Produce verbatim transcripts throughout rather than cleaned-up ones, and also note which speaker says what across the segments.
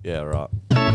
Speaker 1: Yeah, right.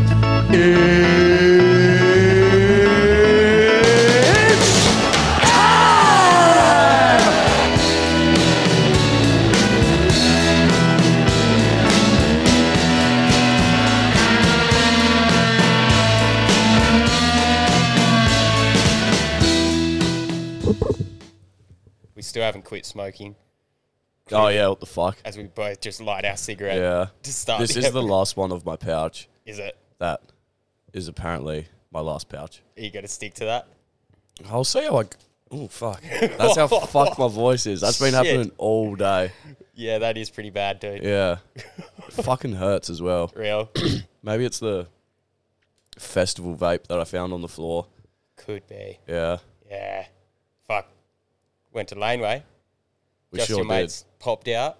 Speaker 2: We still haven't quit smoking.
Speaker 1: Oh, yeah, what the fuck?
Speaker 2: As we both just light our cigarette
Speaker 1: Yeah.
Speaker 2: to start.
Speaker 1: This is the last one of my pouch.
Speaker 2: Is it?
Speaker 1: That is apparently my last pouch.
Speaker 2: Are you going to stick to that?
Speaker 1: I'll see how I... Oh, fuck. That's how fucked my voice is. That's been
Speaker 2: Shit.
Speaker 1: happening all day.
Speaker 2: Yeah, that is pretty bad, dude.
Speaker 1: Yeah. It fucking hurts as well.
Speaker 2: Real?
Speaker 1: Maybe it's the festival vape that I found on the floor.
Speaker 2: Could be.
Speaker 1: Yeah.
Speaker 2: Yeah. Fuck. Went to Laneway.
Speaker 1: We
Speaker 2: Just
Speaker 1: sure
Speaker 2: your
Speaker 1: did.
Speaker 2: mates popped out.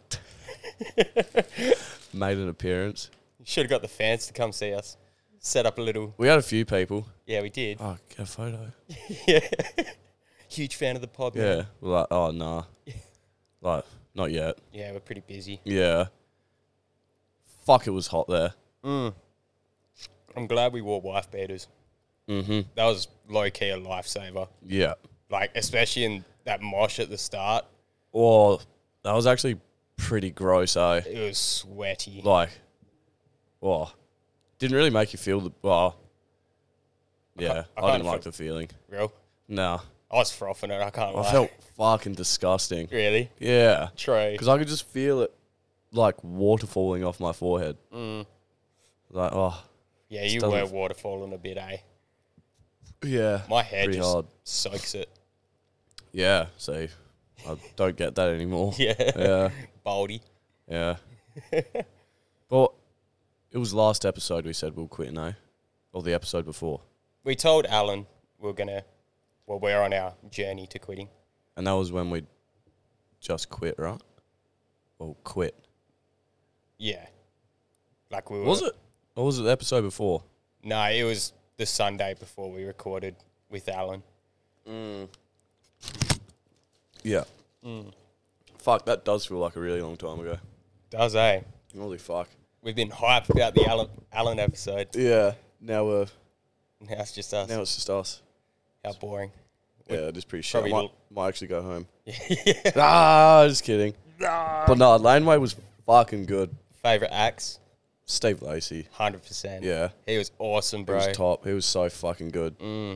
Speaker 1: Made an appearance.
Speaker 2: Should have got the fans to come see us. Set up a little...
Speaker 1: We had a few people.
Speaker 2: Yeah, we did.
Speaker 1: Oh, get a photo.
Speaker 2: Yeah. Huge fan of the pod, man.
Speaker 1: Yeah. We're like, oh, nah. Like, not yet.
Speaker 2: Yeah, we're pretty busy.
Speaker 1: Yeah. Fuck, it was hot there.
Speaker 2: Mm. I'm glad we wore wife beaters.
Speaker 1: Mm-hmm.
Speaker 2: That was low-key a lifesaver.
Speaker 1: Yeah.
Speaker 2: Like, especially in that mosh at the start.
Speaker 1: Well, that was actually pretty gross, eh?
Speaker 2: It was sweaty.
Speaker 1: Like, well, didn't really make you feel the... Well, yeah,
Speaker 2: I
Speaker 1: I,
Speaker 2: kinda
Speaker 1: didn't like
Speaker 2: felt-
Speaker 1: the feeling.
Speaker 2: Real?
Speaker 1: No.
Speaker 2: I was frothing it, I can't
Speaker 1: I
Speaker 2: lie.
Speaker 1: felt fucking disgusting.
Speaker 2: Really?
Speaker 1: Yeah.
Speaker 2: True.
Speaker 1: Because I could just feel it, like, water falling off my forehead.
Speaker 2: Mm.
Speaker 1: Like, oh.
Speaker 2: Yeah, you
Speaker 1: doesn't
Speaker 2: were
Speaker 1: f-
Speaker 2: waterfalling a bit, eh?
Speaker 1: Yeah.
Speaker 2: My hair
Speaker 1: pretty
Speaker 2: just
Speaker 1: hard.
Speaker 2: soaks it.
Speaker 1: Yeah, see, I don't get that anymore.
Speaker 2: Yeah.
Speaker 1: Yeah.
Speaker 2: Baldy.
Speaker 1: Yeah. But it was last episode we said we'll quit, no? Or the episode before.
Speaker 2: We told Alan we are going to... Well, we're on our journey to quitting.
Speaker 1: And that was when we just quit, right? Well, quit.
Speaker 2: Yeah. Like we were...
Speaker 1: Was it? Or was it the episode before?
Speaker 2: No, it was the Sunday before we recorded with Alan.
Speaker 1: Mm. Yeah.
Speaker 2: Mm.
Speaker 1: Fuck, that does feel like a really long time ago.
Speaker 2: Does, eh?
Speaker 1: Holy fuck.
Speaker 2: We've been hyped about the Alan, Alan episode.
Speaker 1: Yeah. Now we're...
Speaker 2: Now it's just us.
Speaker 1: Now it's just us.
Speaker 2: How boring.
Speaker 1: Yeah, it is pretty shit. I
Speaker 2: probably
Speaker 1: might,
Speaker 2: l-
Speaker 1: might actually go home.
Speaker 2: Yeah.
Speaker 1: Ah, just kidding. But no, Laneway was fucking good.
Speaker 2: Favourite acts?
Speaker 1: Steve Lacey.
Speaker 2: one hundred percent.
Speaker 1: Yeah.
Speaker 2: He was awesome,
Speaker 1: He
Speaker 2: bro.
Speaker 1: was top. He was so fucking good.
Speaker 2: Mm.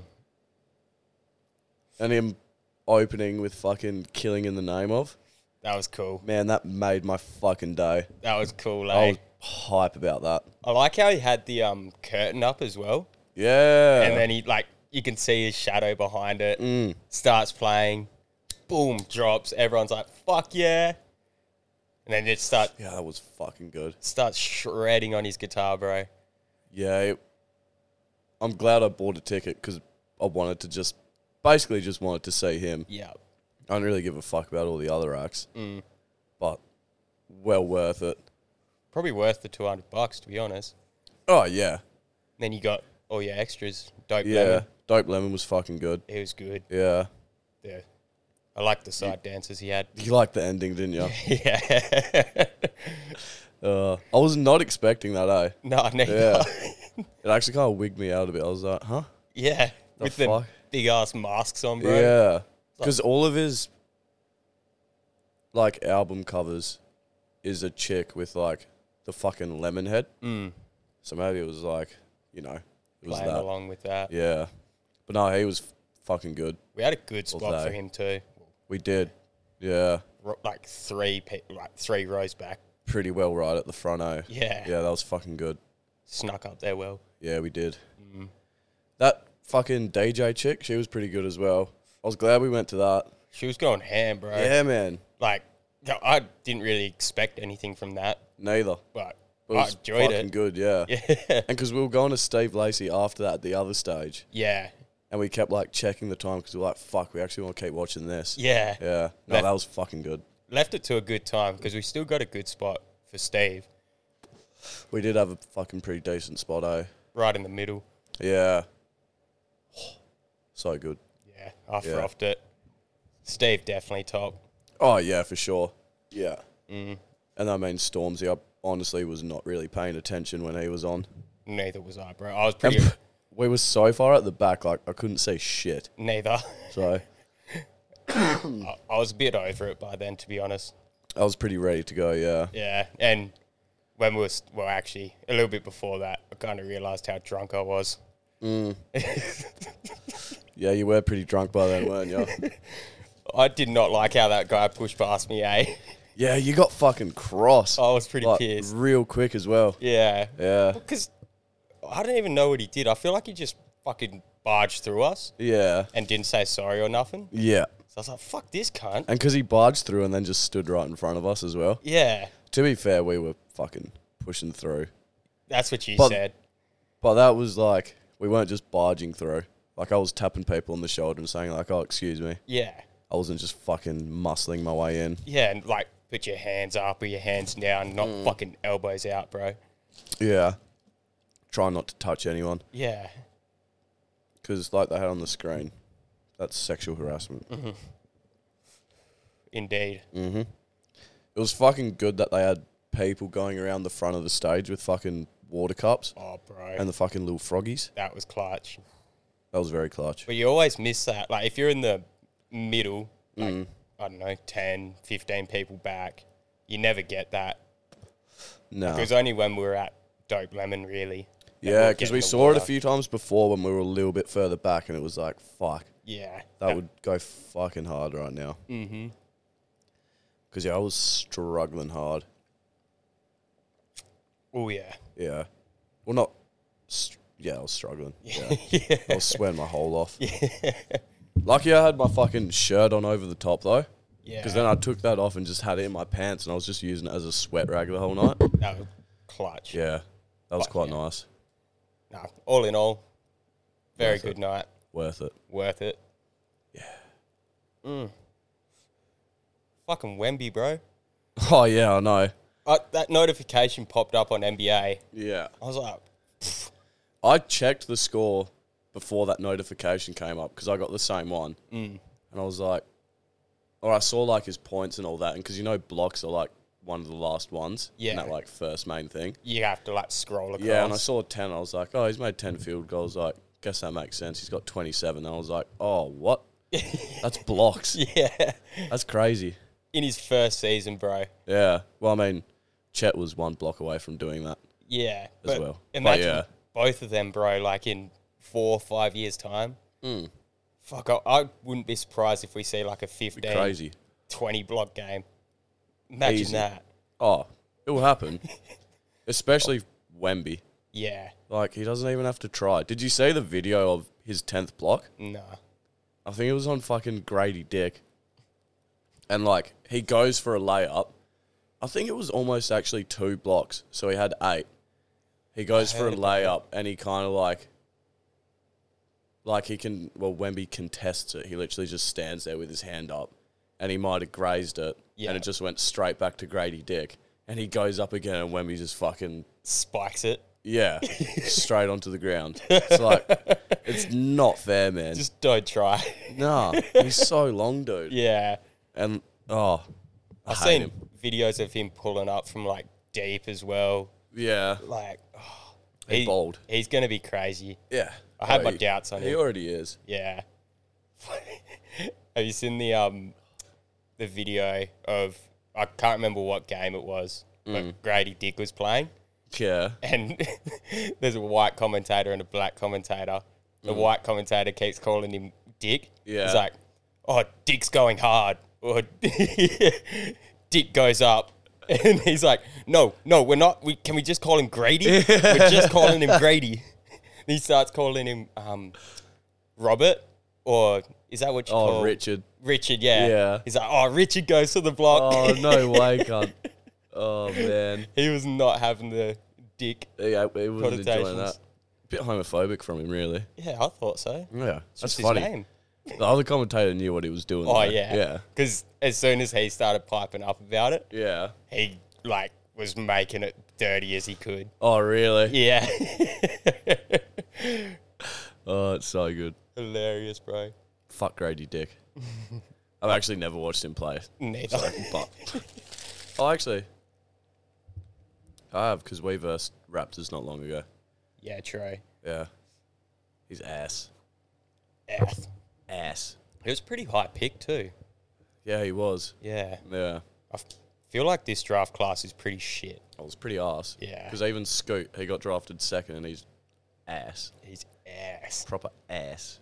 Speaker 1: And him opening with fucking Killing in the Name of.
Speaker 2: That was cool.
Speaker 1: Man, that made my fucking day.
Speaker 2: That was cool,
Speaker 1: I
Speaker 2: eh?
Speaker 1: was hype about that.
Speaker 2: I like how he had the um curtain up as well.
Speaker 1: Yeah.
Speaker 2: And then he, like, you can see his shadow behind it.
Speaker 1: Mm.
Speaker 2: Starts playing. Boom, drops. Everyone's like, fuck yeah. And then it start,
Speaker 1: Yeah, that was fucking good.
Speaker 2: starts shredding on his guitar, bro.
Speaker 1: Yeah. It, I'm glad I bought a ticket because I wanted to just, basically just wanted to see him.
Speaker 2: Yeah.
Speaker 1: I don't really give a fuck about all the other acts.
Speaker 2: Mm.
Speaker 1: But well worth it.
Speaker 2: Probably worth the two hundred bucks, to be honest.
Speaker 1: Oh, yeah.
Speaker 2: Then you got all your extras. Dope
Speaker 1: Yeah.
Speaker 2: Lemon.
Speaker 1: Dope Lemon was fucking good.
Speaker 2: He was good.
Speaker 1: Yeah.
Speaker 2: Yeah. I like the side dances he had.
Speaker 1: You liked the ending, didn't you?
Speaker 2: Yeah.
Speaker 1: uh, I was not expecting that, eh?
Speaker 2: No, neither.
Speaker 1: Yeah. It actually kind of wigged me out a bit. I was like, huh?
Speaker 2: Yeah.
Speaker 1: The
Speaker 2: With the
Speaker 1: fuck?
Speaker 2: big ass masks on, bro.
Speaker 1: Yeah. Because all of his, like, album covers is a chick with, like, the fucking lemon head.
Speaker 2: Mm.
Speaker 1: So maybe it was, like, you know, it was
Speaker 2: Playing
Speaker 1: that.
Speaker 2: along with that.
Speaker 1: Yeah. But no, he was fucking good.
Speaker 2: We had a good
Speaker 1: All
Speaker 2: spot for
Speaker 1: day.
Speaker 2: him too.
Speaker 1: We did. Yeah.
Speaker 2: Ro- Like three, pe- like three rows back.
Speaker 1: Pretty well right at the front, eh?
Speaker 2: Yeah.
Speaker 1: Yeah, that was fucking good.
Speaker 2: Snuck up there well.
Speaker 1: Yeah, we did.
Speaker 2: Mm.
Speaker 1: That fucking D J chick, she was pretty good as well. I was glad we went to that.
Speaker 2: She was going ham, bro.
Speaker 1: Yeah, man.
Speaker 2: Like, no, I didn't really expect anything from that,
Speaker 1: Neither.
Speaker 2: but
Speaker 1: But it
Speaker 2: I
Speaker 1: was
Speaker 2: enjoyed
Speaker 1: fucking
Speaker 2: it.
Speaker 1: good, yeah.
Speaker 2: Yeah.
Speaker 1: And because we were going to Steve Lacey after that at the other stage,
Speaker 2: Yeah.
Speaker 1: and we kept, like, checking the time because we were like, fuck, we actually want to keep watching this.
Speaker 2: Yeah.
Speaker 1: Yeah. No,
Speaker 2: Left-
Speaker 1: that was fucking good.
Speaker 2: Left it to a good time because we still got a good spot for Steve.
Speaker 1: We did have a fucking pretty decent spot, eh?
Speaker 2: Right in the middle.
Speaker 1: Yeah. So good.
Speaker 2: Yeah. I
Speaker 1: Yeah.
Speaker 2: frothed it. Steve definitely top.
Speaker 1: Oh, yeah, for sure. Yeah.
Speaker 2: Mm.
Speaker 1: And I mean, Stormzy, I honestly was not really paying attention when he was on.
Speaker 2: Neither was I, bro. I was pretty...
Speaker 1: And we were so far at the back, like, I couldn't say shit.
Speaker 2: neither.
Speaker 1: So
Speaker 2: I, I was a bit over it by then, to be honest.
Speaker 1: I was pretty ready to go, yeah.
Speaker 2: Yeah, and when we were... Well, actually, a little bit before that, I kind of realised how drunk I was.
Speaker 1: Mm. Yeah, you were pretty drunk by then, weren't you?
Speaker 2: I did not like how that guy pushed past me, eh?
Speaker 1: Yeah, you got fucking cross.
Speaker 2: I was pretty
Speaker 1: like,
Speaker 2: pissed.
Speaker 1: real quick as well.
Speaker 2: Yeah.
Speaker 1: Yeah.
Speaker 2: Because I don't even know what he did. I feel like he just fucking barged through us
Speaker 1: Yeah.
Speaker 2: and didn't say sorry or nothing.
Speaker 1: Yeah.
Speaker 2: So I was like, fuck this cunt.
Speaker 1: And because he barged through and then just stood right in front of us as well.
Speaker 2: Yeah.
Speaker 1: To be fair, we were fucking pushing through.
Speaker 2: That's what you
Speaker 1: But-
Speaker 2: said.
Speaker 1: But that was like, we weren't just barging through. Like, I was tapping people on the shoulder and saying, like, oh, excuse me.
Speaker 2: Yeah.
Speaker 1: I wasn't just fucking muscling my way in.
Speaker 2: Yeah, and like put your hands up or your hands down, not
Speaker 1: Mm.
Speaker 2: fucking elbows out, bro.
Speaker 1: Yeah. Try not to touch anyone.
Speaker 2: Yeah.
Speaker 1: Because, like they had on the screen, that's sexual harassment.
Speaker 2: Mm-hmm. Indeed.
Speaker 1: Mm-hmm. It was fucking good that they had people going around the front of the stage with fucking water cups
Speaker 2: Oh, bro.
Speaker 1: and the fucking little froggies.
Speaker 2: That was clutch.
Speaker 1: That was very clutch.
Speaker 2: But you always miss that. Like, if you're in the middle, like,
Speaker 1: Mm.
Speaker 2: I don't know, ten, fifteen people back, you never get that.
Speaker 1: No.
Speaker 2: It was only when we were at Dope Lemon, really. that
Speaker 1: Yeah,
Speaker 2: were
Speaker 1: because
Speaker 2: getting
Speaker 1: we
Speaker 2: the
Speaker 1: saw it a
Speaker 2: water.
Speaker 1: few times before when we were a little bit further back and it was like, fuck,
Speaker 2: Yeah.
Speaker 1: that would go fucking hard right now.
Speaker 2: Mm-hmm.
Speaker 1: Because, yeah, I was struggling hard.
Speaker 2: Oh, yeah.
Speaker 1: Yeah. Well, not... St- yeah, I was struggling. Yeah.
Speaker 2: Yeah.
Speaker 1: I was sweating my whole off. Lucky I had my fucking shirt on over the top, though.
Speaker 2: Yeah.
Speaker 1: Because then I took that off and just had it in my pants and I was just using it as a sweat rag the whole night.
Speaker 2: That was clutch.
Speaker 1: Yeah. That was
Speaker 2: Fuck
Speaker 1: quite
Speaker 2: yeah.
Speaker 1: nice.
Speaker 2: Nah, all in all, very
Speaker 1: Worth
Speaker 2: good
Speaker 1: it.
Speaker 2: night.
Speaker 1: Worth it.
Speaker 2: Worth it.
Speaker 1: Yeah.
Speaker 2: Mm. Fucking Wemby, bro.
Speaker 1: Oh, yeah, I know.
Speaker 2: Uh, that notification popped up on N B A.
Speaker 1: Yeah.
Speaker 2: I was like,
Speaker 1: I checked the score before that notification came up because I got the same one.
Speaker 2: mm.
Speaker 1: And I was like, or I saw like his points and all that. And because you know blocks are like one of the last ones in
Speaker 2: Yeah.
Speaker 1: that like first main thing.
Speaker 2: You have to like scroll across.
Speaker 1: Yeah, and I saw ten. I was like, oh, he's made ten field goals. Like, guess that makes sense. He's got twenty-seven. And I was like, oh, what? That's blocks.
Speaker 2: Yeah.
Speaker 1: That's crazy.
Speaker 2: In his first season, bro.
Speaker 1: Yeah. Well, I mean, Chet was one block away from doing that.
Speaker 2: Yeah.
Speaker 1: As
Speaker 2: but
Speaker 1: well. But
Speaker 2: Imagine
Speaker 1: yeah.
Speaker 2: both of them, bro, like in four or five years' time.
Speaker 1: Mm.
Speaker 2: Fuck, I, I wouldn't be surprised if we see like a
Speaker 1: Be
Speaker 2: fifteen,
Speaker 1: crazy.
Speaker 2: twenty block game. Imagine
Speaker 1: Easy.
Speaker 2: that.
Speaker 1: Oh, it will happen. Especially Wemby.
Speaker 2: Yeah.
Speaker 1: Like, he doesn't even have to try. Did you see the video of his tenth block?
Speaker 2: Nah.
Speaker 1: I think it was on fucking Grady Dick. And, like, he goes for a layup. I think it was almost actually two blocks. So he had eight. He goes
Speaker 2: I
Speaker 1: for a
Speaker 2: heard about
Speaker 1: layup and he kind of, like... Like, he can... Well, Wemby contests it. He literally just stands there with his hand up. And he might have grazed it.
Speaker 2: Yeah.
Speaker 1: And it just went straight back to Grady Dick. And he goes up again and Wemby just fucking...
Speaker 2: Spikes it.
Speaker 1: Yeah, straight onto the ground. It's like, it's not fair, man.
Speaker 2: Just don't try.
Speaker 1: Nah, he's so long, dude.
Speaker 2: Yeah.
Speaker 1: And, oh, I
Speaker 2: I've
Speaker 1: hate
Speaker 2: seen
Speaker 1: him.
Speaker 2: videos of him pulling up from like deep as well.
Speaker 1: Yeah,
Speaker 2: Like, oh,
Speaker 1: he's
Speaker 2: he-
Speaker 1: bold.
Speaker 2: he's going to be crazy.
Speaker 1: Yeah.
Speaker 2: I had
Speaker 1: Oh,
Speaker 2: my
Speaker 1: he-
Speaker 2: doubts on
Speaker 1: He
Speaker 2: him.
Speaker 1: already is.
Speaker 2: Yeah. Have you seen the um the video of, I can't remember what game it was, but
Speaker 1: Mm.
Speaker 2: Grady Dick was playing?
Speaker 1: Yeah.
Speaker 2: And there's a white commentator and a black commentator. The white commentator keeps calling him Dick.
Speaker 1: Yeah.
Speaker 2: He's like, oh, Dick's going hard. Or Dick goes up. And he's like, no, no, we're not. We, can we just call him Grady? We're just calling him Grady. He starts calling him um, Robert. Or is that what you
Speaker 1: Oh,
Speaker 2: call
Speaker 1: Richard.
Speaker 2: Richard, yeah.
Speaker 1: Yeah.
Speaker 2: He's like, oh, Richard goes to the block.
Speaker 1: Oh, no way, cunt. Oh, man.
Speaker 2: He was not having the Dick.
Speaker 1: Yeah, he wasn't enjoying
Speaker 2: Connotations.
Speaker 1: that. Bit homophobic from him, really.
Speaker 2: Yeah, I thought so.
Speaker 1: Yeah,
Speaker 2: It's
Speaker 1: that's
Speaker 2: just
Speaker 1: funny.
Speaker 2: his name.
Speaker 1: The other commentator knew what he was doing.
Speaker 2: Oh,
Speaker 1: though.
Speaker 2: yeah.
Speaker 1: Yeah.
Speaker 2: Because as soon as he started piping up about it,
Speaker 1: Yeah.
Speaker 2: he, like, was making it dirty as he could.
Speaker 1: Oh, really?
Speaker 2: Yeah.
Speaker 1: Oh, it's so good.
Speaker 2: Hilarious, bro.
Speaker 1: Fuck Grady Dick. I've actually never watched him play.
Speaker 2: Neither.
Speaker 1: But oh, actually, I have because we versed Raptors not long ago.
Speaker 2: Yeah, true.
Speaker 1: Yeah. He's ass.
Speaker 2: Ass.
Speaker 1: Ass.
Speaker 2: It was pretty high pick too.
Speaker 1: Yeah, he was.
Speaker 2: Yeah.
Speaker 1: Yeah.
Speaker 2: I f- feel like this draft class is pretty shit.
Speaker 1: I was pretty ass.
Speaker 2: Yeah.
Speaker 1: Because even Scoot, he got drafted second and he's ass.
Speaker 2: He's ass.
Speaker 1: Proper ass.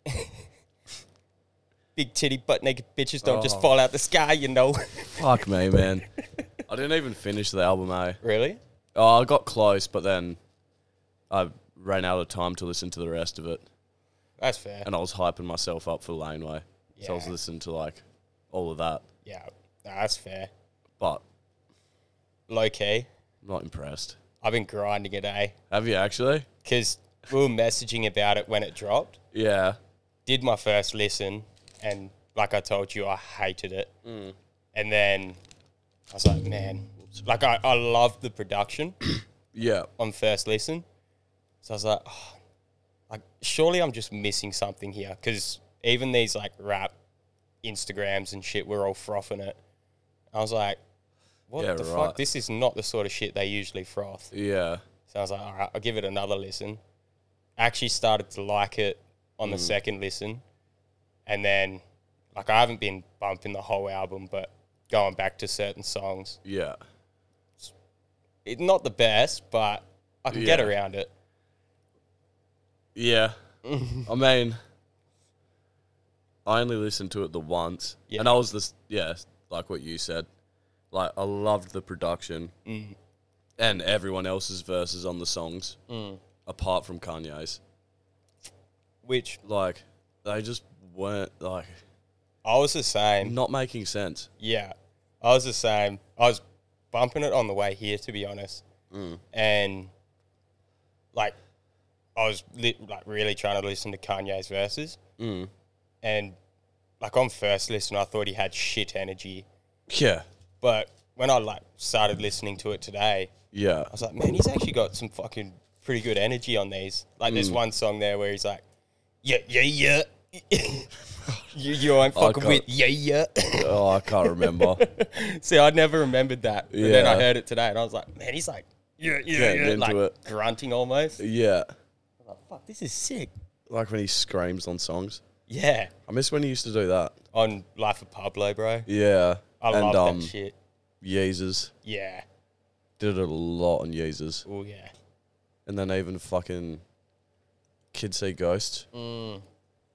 Speaker 2: Big titty butt naked bitches don't
Speaker 1: Oh.
Speaker 2: just fall out the sky, you know.
Speaker 1: Fuck me, man. I didn't even finish the album, eh?
Speaker 2: Really?
Speaker 1: Oh, I got close, but then I ran out of time to listen to the rest of it.
Speaker 2: That's fair.
Speaker 1: And I was hyping myself up for Laneway. So I was
Speaker 2: Yeah.
Speaker 1: listening to, like, all of that.
Speaker 2: Yeah, nah, that's fair.
Speaker 1: But
Speaker 2: Low key,
Speaker 1: I'm not impressed.
Speaker 2: I've been grinding it, eh?
Speaker 1: Have you actually?
Speaker 2: Because we were messaging about it when it dropped.
Speaker 1: Yeah.
Speaker 2: Did my first listen, and like I told you, I hated it.
Speaker 1: Mm.
Speaker 2: And then I was like, man, like I, I loved the production
Speaker 1: Yeah.
Speaker 2: on first listen. So I was like, oh, like surely I'm just missing something here. Because even these like rap Instagrams and shit, we're all frothing it. I was like, what
Speaker 1: Yeah,
Speaker 2: the
Speaker 1: right.
Speaker 2: fuck? This is not the sort of shit they usually froth.
Speaker 1: Yeah.
Speaker 2: So I was like, all right, I'll give it another listen. Actually started to like it on
Speaker 1: Mm.
Speaker 2: the second listen. And then, like, I haven't been bumping the whole album, but going back to certain songs.
Speaker 1: Yeah.
Speaker 2: It's not the best, but I can get
Speaker 1: Yeah.
Speaker 2: around it.
Speaker 1: Yeah. I mean, I only listened to it the once.
Speaker 2: Yeah.
Speaker 1: And I was this, yeah, like what you said. Like, I loved the production
Speaker 2: Mm.
Speaker 1: and everyone else's verses on the songs,
Speaker 2: Mm.
Speaker 1: apart from Kanye's.
Speaker 2: Which
Speaker 1: Like, they just weren't, like,
Speaker 2: I was the same.
Speaker 1: not making sense.
Speaker 2: Yeah, I was the same. I was bumping it on the way here, to be honest.
Speaker 1: Mm.
Speaker 2: And, like, I was li- like really trying to listen to Kanye's verses.
Speaker 1: Mm.
Speaker 2: And, like, on first listen, I thought he had shit energy.
Speaker 1: Yeah.
Speaker 2: But when I, like, started listening to it today,
Speaker 1: Yeah.
Speaker 2: I was like, man, he's actually got some fucking pretty good energy on these. Like, there's
Speaker 1: Mm.
Speaker 2: one song there where he's like, yeah, yeah, yeah. you, you ain't
Speaker 1: I
Speaker 2: fucking
Speaker 1: can't-
Speaker 2: with, yeah, yeah.
Speaker 1: Oh, I can't remember.
Speaker 2: See, I'd never remembered that. But then I
Speaker 1: Yeah.
Speaker 2: heard it today and I was like, man, he's like, yeah, yeah,
Speaker 1: Getting
Speaker 2: yeah.
Speaker 1: into
Speaker 2: Like,
Speaker 1: it.
Speaker 2: grunting almost. I
Speaker 1: Yeah.
Speaker 2: was like, fuck, this is sick.
Speaker 1: Like when he screams on songs.
Speaker 2: Yeah.
Speaker 1: I miss when he used to do that.
Speaker 2: On Life of Pablo, bro.
Speaker 1: Yeah.
Speaker 2: I
Speaker 1: and,
Speaker 2: love
Speaker 1: um,
Speaker 2: that shit.
Speaker 1: Yeezus.
Speaker 2: Yeah.
Speaker 1: Did it a lot on Yeezus.
Speaker 2: Oh, yeah.
Speaker 1: And then even fucking Kids See Ghosts.
Speaker 2: Mm.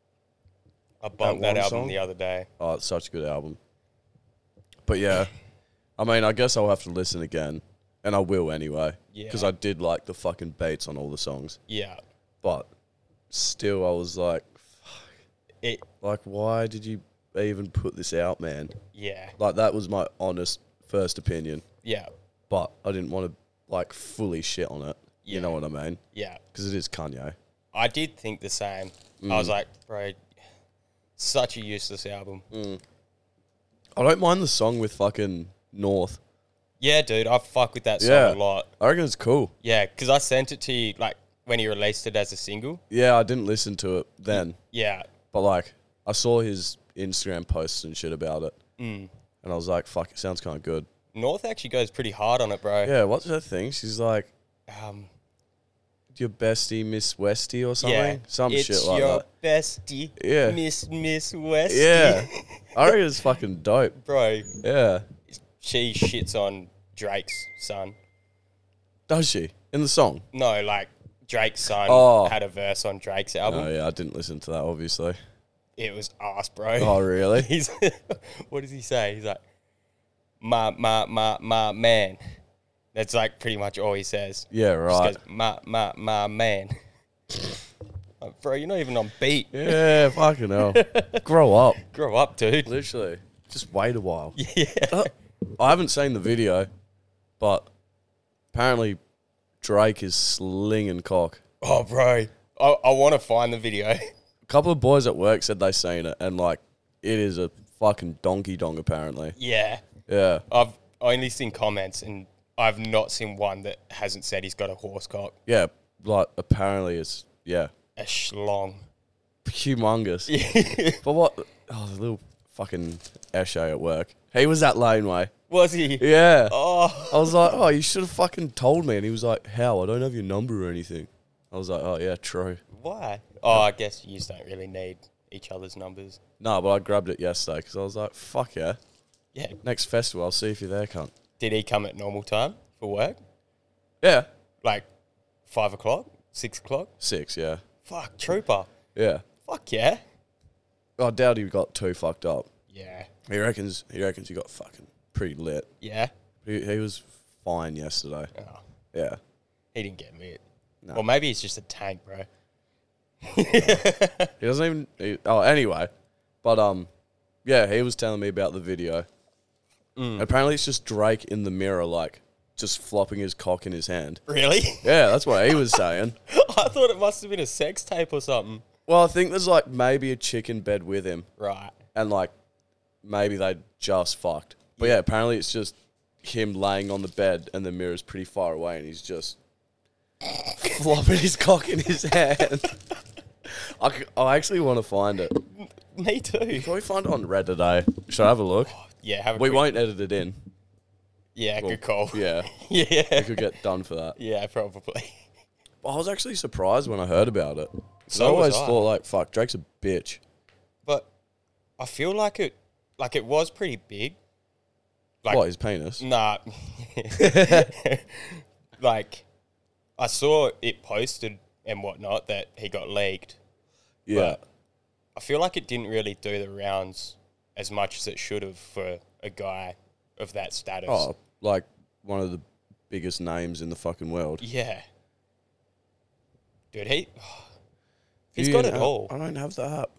Speaker 2: I bumped
Speaker 1: That
Speaker 2: that,
Speaker 1: one
Speaker 2: album
Speaker 1: song?
Speaker 2: the other day.
Speaker 1: Oh, it's such a good album. But yeah, I mean, I guess I'll have to listen again. And I will anyway.
Speaker 2: Yeah.
Speaker 1: Because I did like the fucking beats on all the songs.
Speaker 2: Yeah.
Speaker 1: But still, I was like,
Speaker 2: It.
Speaker 1: like, why did you even put this out, man?
Speaker 2: Yeah.
Speaker 1: Like, that was my honest first opinion.
Speaker 2: Yeah.
Speaker 1: But I didn't want to, like, fully shit on it. You
Speaker 2: Yeah.
Speaker 1: know what I mean?
Speaker 2: Yeah.
Speaker 1: Because it is Kanye.
Speaker 2: I did think the same. I was like, bro, such a useless album.
Speaker 1: I don't mind the song with fucking North.
Speaker 2: Yeah, dude, I fuck with that song
Speaker 1: Yeah.
Speaker 2: a lot.
Speaker 1: I reckon it's cool.
Speaker 2: Yeah, because I sent it to you, like, when he released it as a single.
Speaker 1: Yeah, I didn't listen to it then.
Speaker 2: Yeah.
Speaker 1: But, like, I saw his Instagram posts and shit about it.
Speaker 2: Mm.
Speaker 1: And I was like, fuck, it sounds kind of good.
Speaker 2: North actually goes pretty hard on it, bro.
Speaker 1: Yeah, what's her thing? She's like,
Speaker 2: Um,
Speaker 1: your bestie, Miss Westy or something?
Speaker 2: yeah.
Speaker 1: Some
Speaker 2: it's
Speaker 1: shit like
Speaker 2: your
Speaker 1: that.
Speaker 2: bestie,
Speaker 1: Yeah.
Speaker 2: Miss Miss Westy.
Speaker 1: Yeah. I reckon it's fucking dope.
Speaker 2: Bro,
Speaker 1: Yeah.
Speaker 2: she shits on Drake's son.
Speaker 1: Does she? In the song?
Speaker 2: No, like, Drake's son
Speaker 1: Oh.
Speaker 2: had a verse on Drake's album.
Speaker 1: Oh, yeah, I didn't listen to that, obviously.
Speaker 2: It was ass, bro.
Speaker 1: Oh, really?
Speaker 2: He's what does he say? He's like, my my my my man. That's like pretty much all he says.
Speaker 1: Yeah,
Speaker 2: Just
Speaker 1: right.
Speaker 2: goes, my my my man. Like, bro, you're not even on beat.
Speaker 1: Yeah, fucking hell. Grow up.
Speaker 2: Grow up, dude.
Speaker 1: Literally. Just wait a while.
Speaker 2: Yeah.
Speaker 1: Uh, I haven't seen the video, but apparently Drake is slinging cock.
Speaker 2: Oh, bro. I, I want to find the video.
Speaker 1: A couple of boys at work said they seen it, and like, it is a fucking donkey dong, apparently.
Speaker 2: Yeah.
Speaker 1: Yeah.
Speaker 2: I've only seen comments, and I've not seen one that hasn't said he's got a horse cock.
Speaker 1: Yeah, like, apparently it's, yeah,
Speaker 2: A schlong.
Speaker 1: humongous. But what, oh, the little fucking Eshe at work. He was at Laneway.
Speaker 2: Was he?
Speaker 1: Yeah.
Speaker 2: Oh.
Speaker 1: I was like, oh, you should have fucking told me. And he was like, how? I don't have your number or anything. I was like, oh, yeah, true.
Speaker 2: Why? Oh, I guess you just don't really need each other's numbers.
Speaker 1: No, but I grabbed it yesterday because I was like, fuck yeah.
Speaker 2: Yeah.
Speaker 1: Next festival, I'll see if you're there, cunt.
Speaker 2: Did he come at normal time for work?
Speaker 1: Yeah.
Speaker 2: Like five o'clock? Six o'clock?
Speaker 1: Six, yeah.
Speaker 2: Fuck, trooper.
Speaker 1: Yeah.
Speaker 2: Fuck yeah.
Speaker 1: I doubt he got too fucked up.
Speaker 2: Yeah.
Speaker 1: He reckons he reckons he got fucking pretty lit.
Speaker 2: Yeah?
Speaker 1: He, he was fine yesterday.
Speaker 2: Oh,
Speaker 1: Yeah.
Speaker 2: he didn't get lit.
Speaker 1: No.
Speaker 2: Or maybe he's just a tank, bro.
Speaker 1: He doesn't even... He, oh, anyway. But, um, yeah, he was telling me about the video.
Speaker 2: Mm.
Speaker 1: Apparently it's just Drake in the mirror, like, just flopping his cock in his hand.
Speaker 2: Really?
Speaker 1: Yeah, that's what he was saying.
Speaker 2: I thought it must have been a sex tape or something.
Speaker 1: Well, I think there's, like, maybe a chick in bed with him.
Speaker 2: Right.
Speaker 1: And, like, maybe they just fucked. But, yeah, apparently it's just him laying on the bed and the mirror's pretty far away and he's just flopping his cock in his hand. I, c- I actually want to find it.
Speaker 2: Me too.
Speaker 1: Can we find it on Reddit, eh? Should I have a look?
Speaker 2: Yeah, have a
Speaker 1: We
Speaker 2: quick-
Speaker 1: won't edit it in.
Speaker 2: Yeah,
Speaker 1: Well,
Speaker 2: good call.
Speaker 1: Yeah,
Speaker 2: Yeah.
Speaker 1: we could get done for that.
Speaker 2: Yeah, probably.
Speaker 1: But I was actually surprised when I heard about it. 'Cause
Speaker 2: So
Speaker 1: I always
Speaker 2: was I.
Speaker 1: thought, like, fuck, Drake's a bitch.
Speaker 2: But I feel like it like it was pretty big. Like
Speaker 1: What, his penis?
Speaker 2: Nah. Like I saw it posted and whatnot that he got leaked.
Speaker 1: Yeah.
Speaker 2: But I feel like it didn't really do the rounds as much as it should have for a guy of that status.
Speaker 1: Oh, like, one of the biggest names in the fucking world.
Speaker 2: Yeah. Dude, he he's
Speaker 1: You
Speaker 2: got it
Speaker 1: know-
Speaker 2: all.
Speaker 1: I don't have the app.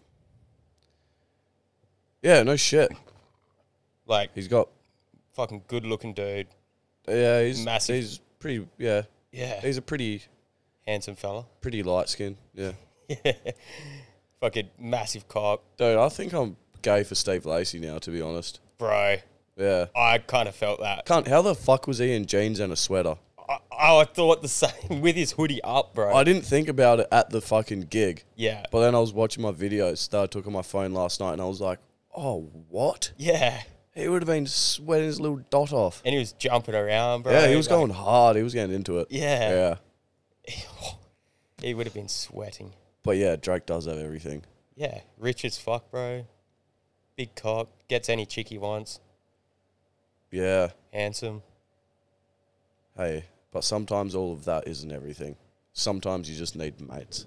Speaker 1: Yeah, no shit.
Speaker 2: Like
Speaker 1: He's got...
Speaker 2: fucking good looking dude.
Speaker 1: Yeah, he's...
Speaker 2: Massive.
Speaker 1: He's pretty... Yeah.
Speaker 2: Yeah.
Speaker 1: He's a pretty...
Speaker 2: Handsome fella.
Speaker 1: Pretty light skin. Yeah.
Speaker 2: Yeah. Fucking massive cock.
Speaker 1: Dude, I think I'm gay for Steve Lacey now, to be honest.
Speaker 2: Bro,
Speaker 1: Yeah.
Speaker 2: I kind of felt that.
Speaker 1: Can't... How the fuck was he in jeans and a sweater?
Speaker 2: I, I thought the same with his hoodie up, bro.
Speaker 1: I didn't think about it at the fucking gig.
Speaker 2: yeah.
Speaker 1: But then I was watching my videos that I took on my phone last night and I was like, oh, what?
Speaker 2: Yeah.
Speaker 1: He would have been sweating his little dot off.
Speaker 2: And he was jumping around, bro.
Speaker 1: Yeah, he was
Speaker 2: like-
Speaker 1: going hard. He was getting into it.
Speaker 2: Yeah.
Speaker 1: Yeah.
Speaker 2: He would have been sweating.
Speaker 1: But yeah, Drake does have everything.
Speaker 2: Yeah. Rich as fuck, bro. Big cock. Gets any chick he wants.
Speaker 1: Yeah.
Speaker 2: Handsome.
Speaker 1: Hey, but sometimes all of that isn't everything. Sometimes you just need mates.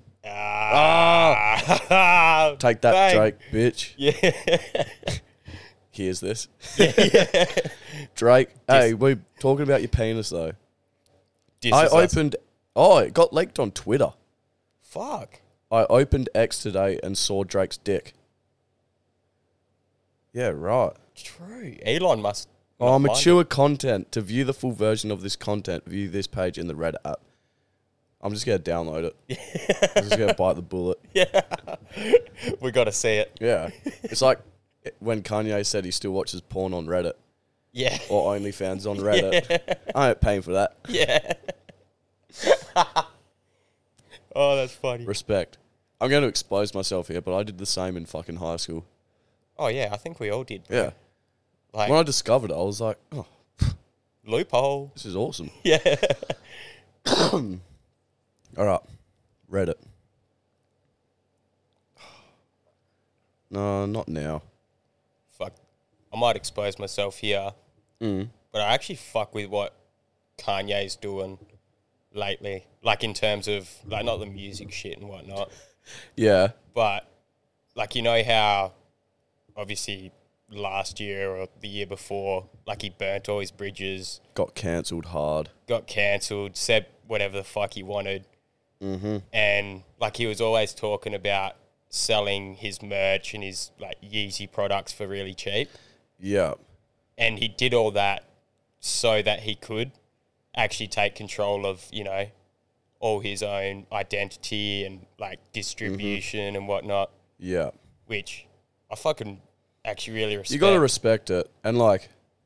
Speaker 2: Ah.
Speaker 1: Take that,
Speaker 2: Bang.
Speaker 1: Drake, bitch.
Speaker 2: Yeah.
Speaker 1: Here's this.
Speaker 2: yeah.
Speaker 1: Drake, hey, we're talking about your penis, though. I
Speaker 2: Disses us.
Speaker 1: opened... Oh, it got leaked on Twitter.
Speaker 2: Fuck.
Speaker 1: I opened X today and saw Drake's dick. Yeah, right.
Speaker 2: True. Elon must.
Speaker 1: Oh,
Speaker 2: not mind
Speaker 1: mature content. To view the full version of this content, view this page in the Reddit app. I'm just going to download it. I'm just going to bite the bullet.
Speaker 2: it. Yeah. We got to see it.
Speaker 1: Yeah. It's like when Kanye said he still watches porn on Reddit
Speaker 2: Yeah.
Speaker 1: or OnlyFans on Reddit. I ain't paying for that.
Speaker 2: Yeah. Oh, that's funny.
Speaker 1: Respect. I'm going to expose myself here, but I did the same in fucking high school.
Speaker 2: Oh yeah, I think we all did. Bro.
Speaker 1: Yeah.
Speaker 2: Like
Speaker 1: When I discovered it, I was like, oh,
Speaker 2: loophole.
Speaker 1: this is awesome.
Speaker 2: Yeah.
Speaker 1: All right. Reddit. No, not now.
Speaker 2: Fuck. I might expose myself here,
Speaker 1: Mm.
Speaker 2: but I actually fuck with what Kanye's doing lately. Like in terms of like not the music shit and whatnot,
Speaker 1: Yeah.
Speaker 2: but like you know how obviously last year or the year before, like he burnt all his bridges,
Speaker 1: Got cancelled hard.
Speaker 2: got cancelled, said whatever the fuck he wanted.
Speaker 1: Mm-hmm.
Speaker 2: And like he was always talking about selling his merch and his like Yeezy products for really cheap.
Speaker 1: Yeah.
Speaker 2: And he did all that so that he could actually take control of, you know, all his own identity and like distribution and whatnot,
Speaker 1: Yeah.
Speaker 2: which I fucking actually really respect.
Speaker 1: You got to respect it. And, like,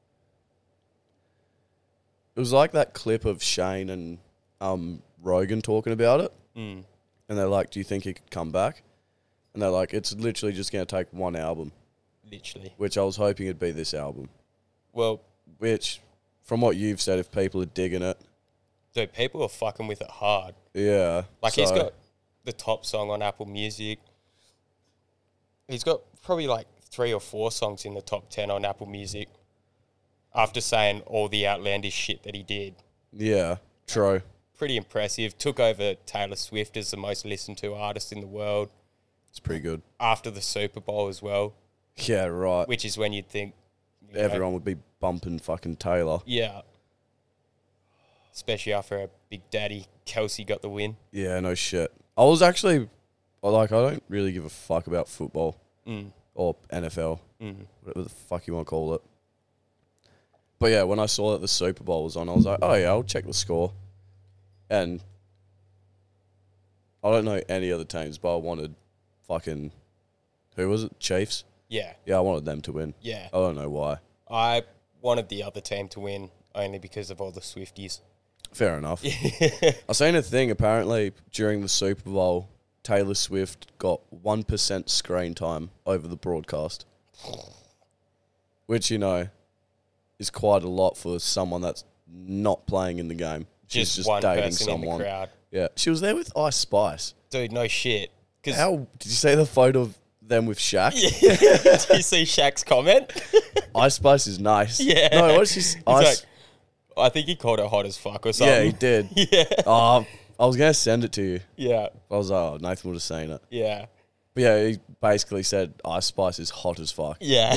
Speaker 1: it was like that clip of Shane and um, Rogan talking about it.
Speaker 2: Mm.
Speaker 1: And they're like, do you think he could come back? And they're like, it's literally just going to take one album,
Speaker 2: Literally.
Speaker 1: which I was hoping it'd be this album.
Speaker 2: Well,
Speaker 1: Which, from what you've said, if people are digging it,
Speaker 2: Dude, people are fucking with it hard.
Speaker 1: Yeah.
Speaker 2: Like, he's
Speaker 1: so-
Speaker 2: got the top song on Apple Music. He's got probably like three or four songs in the top ten on Apple Music after saying all the outlandish shit that he did.
Speaker 1: Yeah, true.
Speaker 2: Pretty impressive. Took over Taylor Swift as the most listened to artist in the world
Speaker 1: It's pretty good.
Speaker 2: after the Super Bowl as well,
Speaker 1: Yeah, right.
Speaker 2: which is when you'd think you know,
Speaker 1: Everyone would be bumping fucking Taylor.
Speaker 2: yeah. Especially after a Big Daddy Kelsey got the win.
Speaker 1: Yeah, no shit. I was actually, I like, I don't really give a fuck about football
Speaker 2: Mm.
Speaker 1: or N F L,
Speaker 2: Mm.
Speaker 1: whatever the fuck you want to call it. But yeah, when I saw that the Super Bowl was on, I was like, oh yeah, I'll check the score. And I don't know any other teams, but I wanted fucking, who was it? Chiefs?
Speaker 2: Yeah,
Speaker 1: Yeah, I wanted them to win.
Speaker 2: yeah.
Speaker 1: I don't know why.
Speaker 2: I wanted the other team to win only because of all the Swifties.
Speaker 1: Fair enough. I seen a thing, apparently, during the Super Bowl, Taylor Swift got one percent screen time over the broadcast. Which, you know, is quite a lot for someone that's not playing in the game. She's
Speaker 2: Just,
Speaker 1: just,
Speaker 2: one
Speaker 1: dating
Speaker 2: person
Speaker 1: someone.
Speaker 2: in the crowd.
Speaker 1: Yeah. She was there with Ice Spice.
Speaker 2: Dude, no shit. 'Cause-
Speaker 1: How did you see the photo of them with Shaq?
Speaker 2: Did you see Shaq's comment?
Speaker 1: Ice Spice is nice.
Speaker 2: Yeah.
Speaker 1: No, what's his
Speaker 2: He's
Speaker 1: Ice?
Speaker 2: like, I think he called her hot as fuck or
Speaker 1: Yeah, he
Speaker 2: something.
Speaker 1: did.
Speaker 2: Yeah.
Speaker 1: Oh, I was gonna send it to you.
Speaker 2: Yeah.
Speaker 1: I was like, oh, Nathan would have seen it.
Speaker 2: Yeah.
Speaker 1: But yeah, he basically said Ice Spice is hot as fuck.
Speaker 2: Yeah.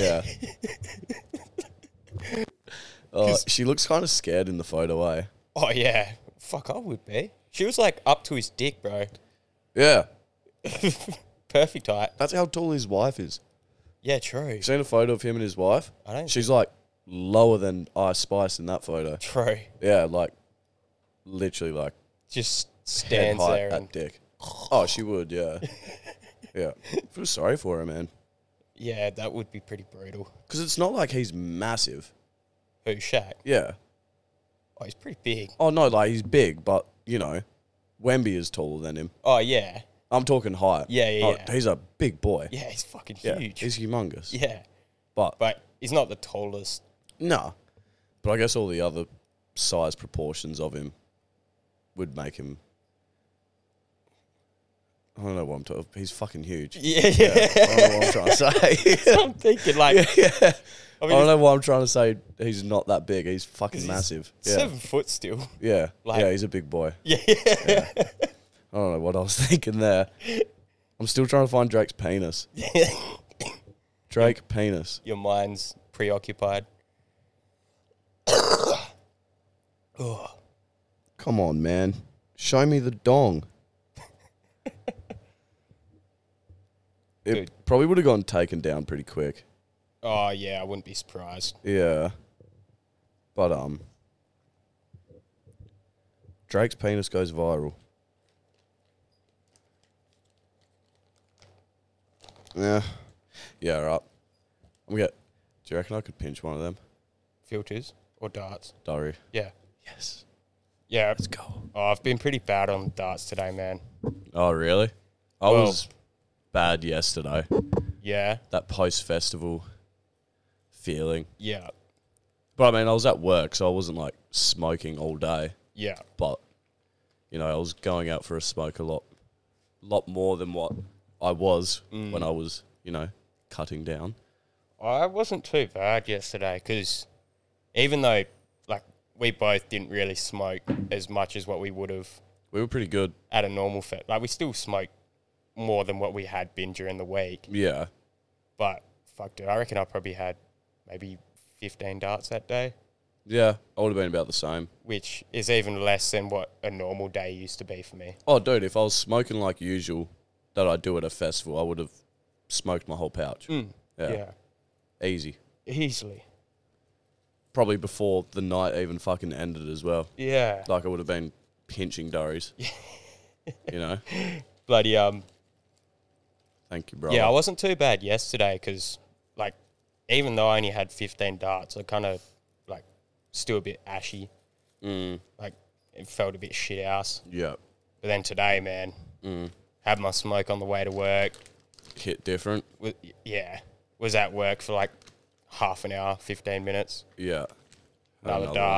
Speaker 1: Yeah. Oh, she looks kind of scared in the photo, eh?
Speaker 2: Oh, yeah. Fuck, I would be. She was like up to his dick, bro.
Speaker 1: Yeah.
Speaker 2: Perfect height.
Speaker 1: That's how tall his wife is.
Speaker 2: Yeah, true.
Speaker 1: You seen a photo of him and his wife?
Speaker 2: I don't.
Speaker 1: She's like lower than Ice Spice in that photo.
Speaker 2: True.
Speaker 1: Yeah, like literally like
Speaker 2: Just
Speaker 1: head
Speaker 2: stands
Speaker 1: height
Speaker 2: there
Speaker 1: at
Speaker 2: and
Speaker 1: dick. Oh, she would, yeah. Yeah. I feel sorry for her, man.
Speaker 2: yeah, that would be pretty brutal.
Speaker 1: Because it's not like he's massive.
Speaker 2: Who, Shaq?
Speaker 1: Yeah.
Speaker 2: Oh, he's pretty big.
Speaker 1: Oh, no, like he's big, but, you know, Wemby is taller than him.
Speaker 2: Oh, yeah.
Speaker 1: I'm talking height.
Speaker 2: Yeah, yeah,
Speaker 1: Oh,
Speaker 2: yeah.
Speaker 1: He's a big boy.
Speaker 2: Yeah, he's fucking
Speaker 1: Yeah,
Speaker 2: huge.
Speaker 1: he's humongous.
Speaker 2: Yeah.
Speaker 1: But,
Speaker 2: But he's not the tallest.
Speaker 1: no. But I guess all the other size proportions of him would make him. I don't know what I'm talking. He's fucking huge.
Speaker 2: Yeah,
Speaker 1: Yeah,
Speaker 2: yeah.
Speaker 1: I don't know what I'm trying to say.
Speaker 2: I'm thinking, like,
Speaker 1: yeah, yeah.
Speaker 2: I
Speaker 1: I,
Speaker 2: mean,
Speaker 1: don't know why I'm trying to say he's not that big. He's fucking
Speaker 2: he's
Speaker 1: massive. Yeah,
Speaker 2: seven foot still.
Speaker 1: yeah,
Speaker 2: like-
Speaker 1: yeah. He's a big boy.
Speaker 2: Yeah.
Speaker 1: I don't know what I was thinking there. I'm still trying to find Drake's penis. Drake penis.
Speaker 2: Your mind's preoccupied. Oh,
Speaker 1: Come on, man. Show me the dong. It
Speaker 2: Dude.
Speaker 1: probably would have gone taken down pretty quick.
Speaker 2: oh, yeah, I wouldn't be surprised.
Speaker 1: Yeah. But, um, Drake's penis goes viral. Yeah. Yeah, right. I'm get. Do you reckon I could pinch one of them?
Speaker 2: Filters or darts?
Speaker 1: Durry.
Speaker 2: Yeah.
Speaker 1: Yes.
Speaker 2: Yeah.
Speaker 1: Let's go.
Speaker 2: Oh, I've been pretty bad on darts today, man.
Speaker 1: Oh, really? I
Speaker 2: Well-
Speaker 1: was bad yesterday.
Speaker 2: Yeah.
Speaker 1: That post-festival feeling.
Speaker 2: Yeah.
Speaker 1: But, I mean, I was at work, so I wasn't, like, smoking all day.
Speaker 2: Yeah.
Speaker 1: But, you know, I was going out for a smoke a lot, lot more than what I was
Speaker 2: Mm.
Speaker 1: when I was, you know, cutting down.
Speaker 2: I wasn't too bad yesterday because even though, like, we both didn't really smoke as much as what we would have
Speaker 1: We were pretty good.
Speaker 2: at a normal fest, like, we still smoked more than what we had been during the week.
Speaker 1: Yeah.
Speaker 2: But, fuck, dude, I reckon I probably had maybe fifteen darts that day,
Speaker 1: Yeah, I would have been about the same.
Speaker 2: which is even less than what a normal day used to be for me.
Speaker 1: Oh, dude, if I was smoking like usual that I do at a festival, I would have smoked my whole pouch.
Speaker 2: Mm.
Speaker 1: Yeah.
Speaker 2: Yeah.
Speaker 1: Easy.
Speaker 2: Easily.
Speaker 1: Probably before the night even fucking ended as well.
Speaker 2: Yeah.
Speaker 1: Like, I would have been pinching durries. You know?
Speaker 2: Bloody, um,
Speaker 1: Thank you, bro.
Speaker 2: yeah, I wasn't too bad yesterday because, like, even though I only had fifteen darts, I kind of, like, still a bit ashy.
Speaker 1: Mm,
Speaker 2: Like, it felt a bit shit ass.
Speaker 1: yeah.
Speaker 2: But then today, man,
Speaker 1: Mm.
Speaker 2: had my smoke on the way to work.
Speaker 1: Hit different.
Speaker 2: Was, yeah. Was at work for, like, half an hour, fifteen minutes.
Speaker 1: Yeah.
Speaker 2: Another,
Speaker 1: Another
Speaker 2: dart.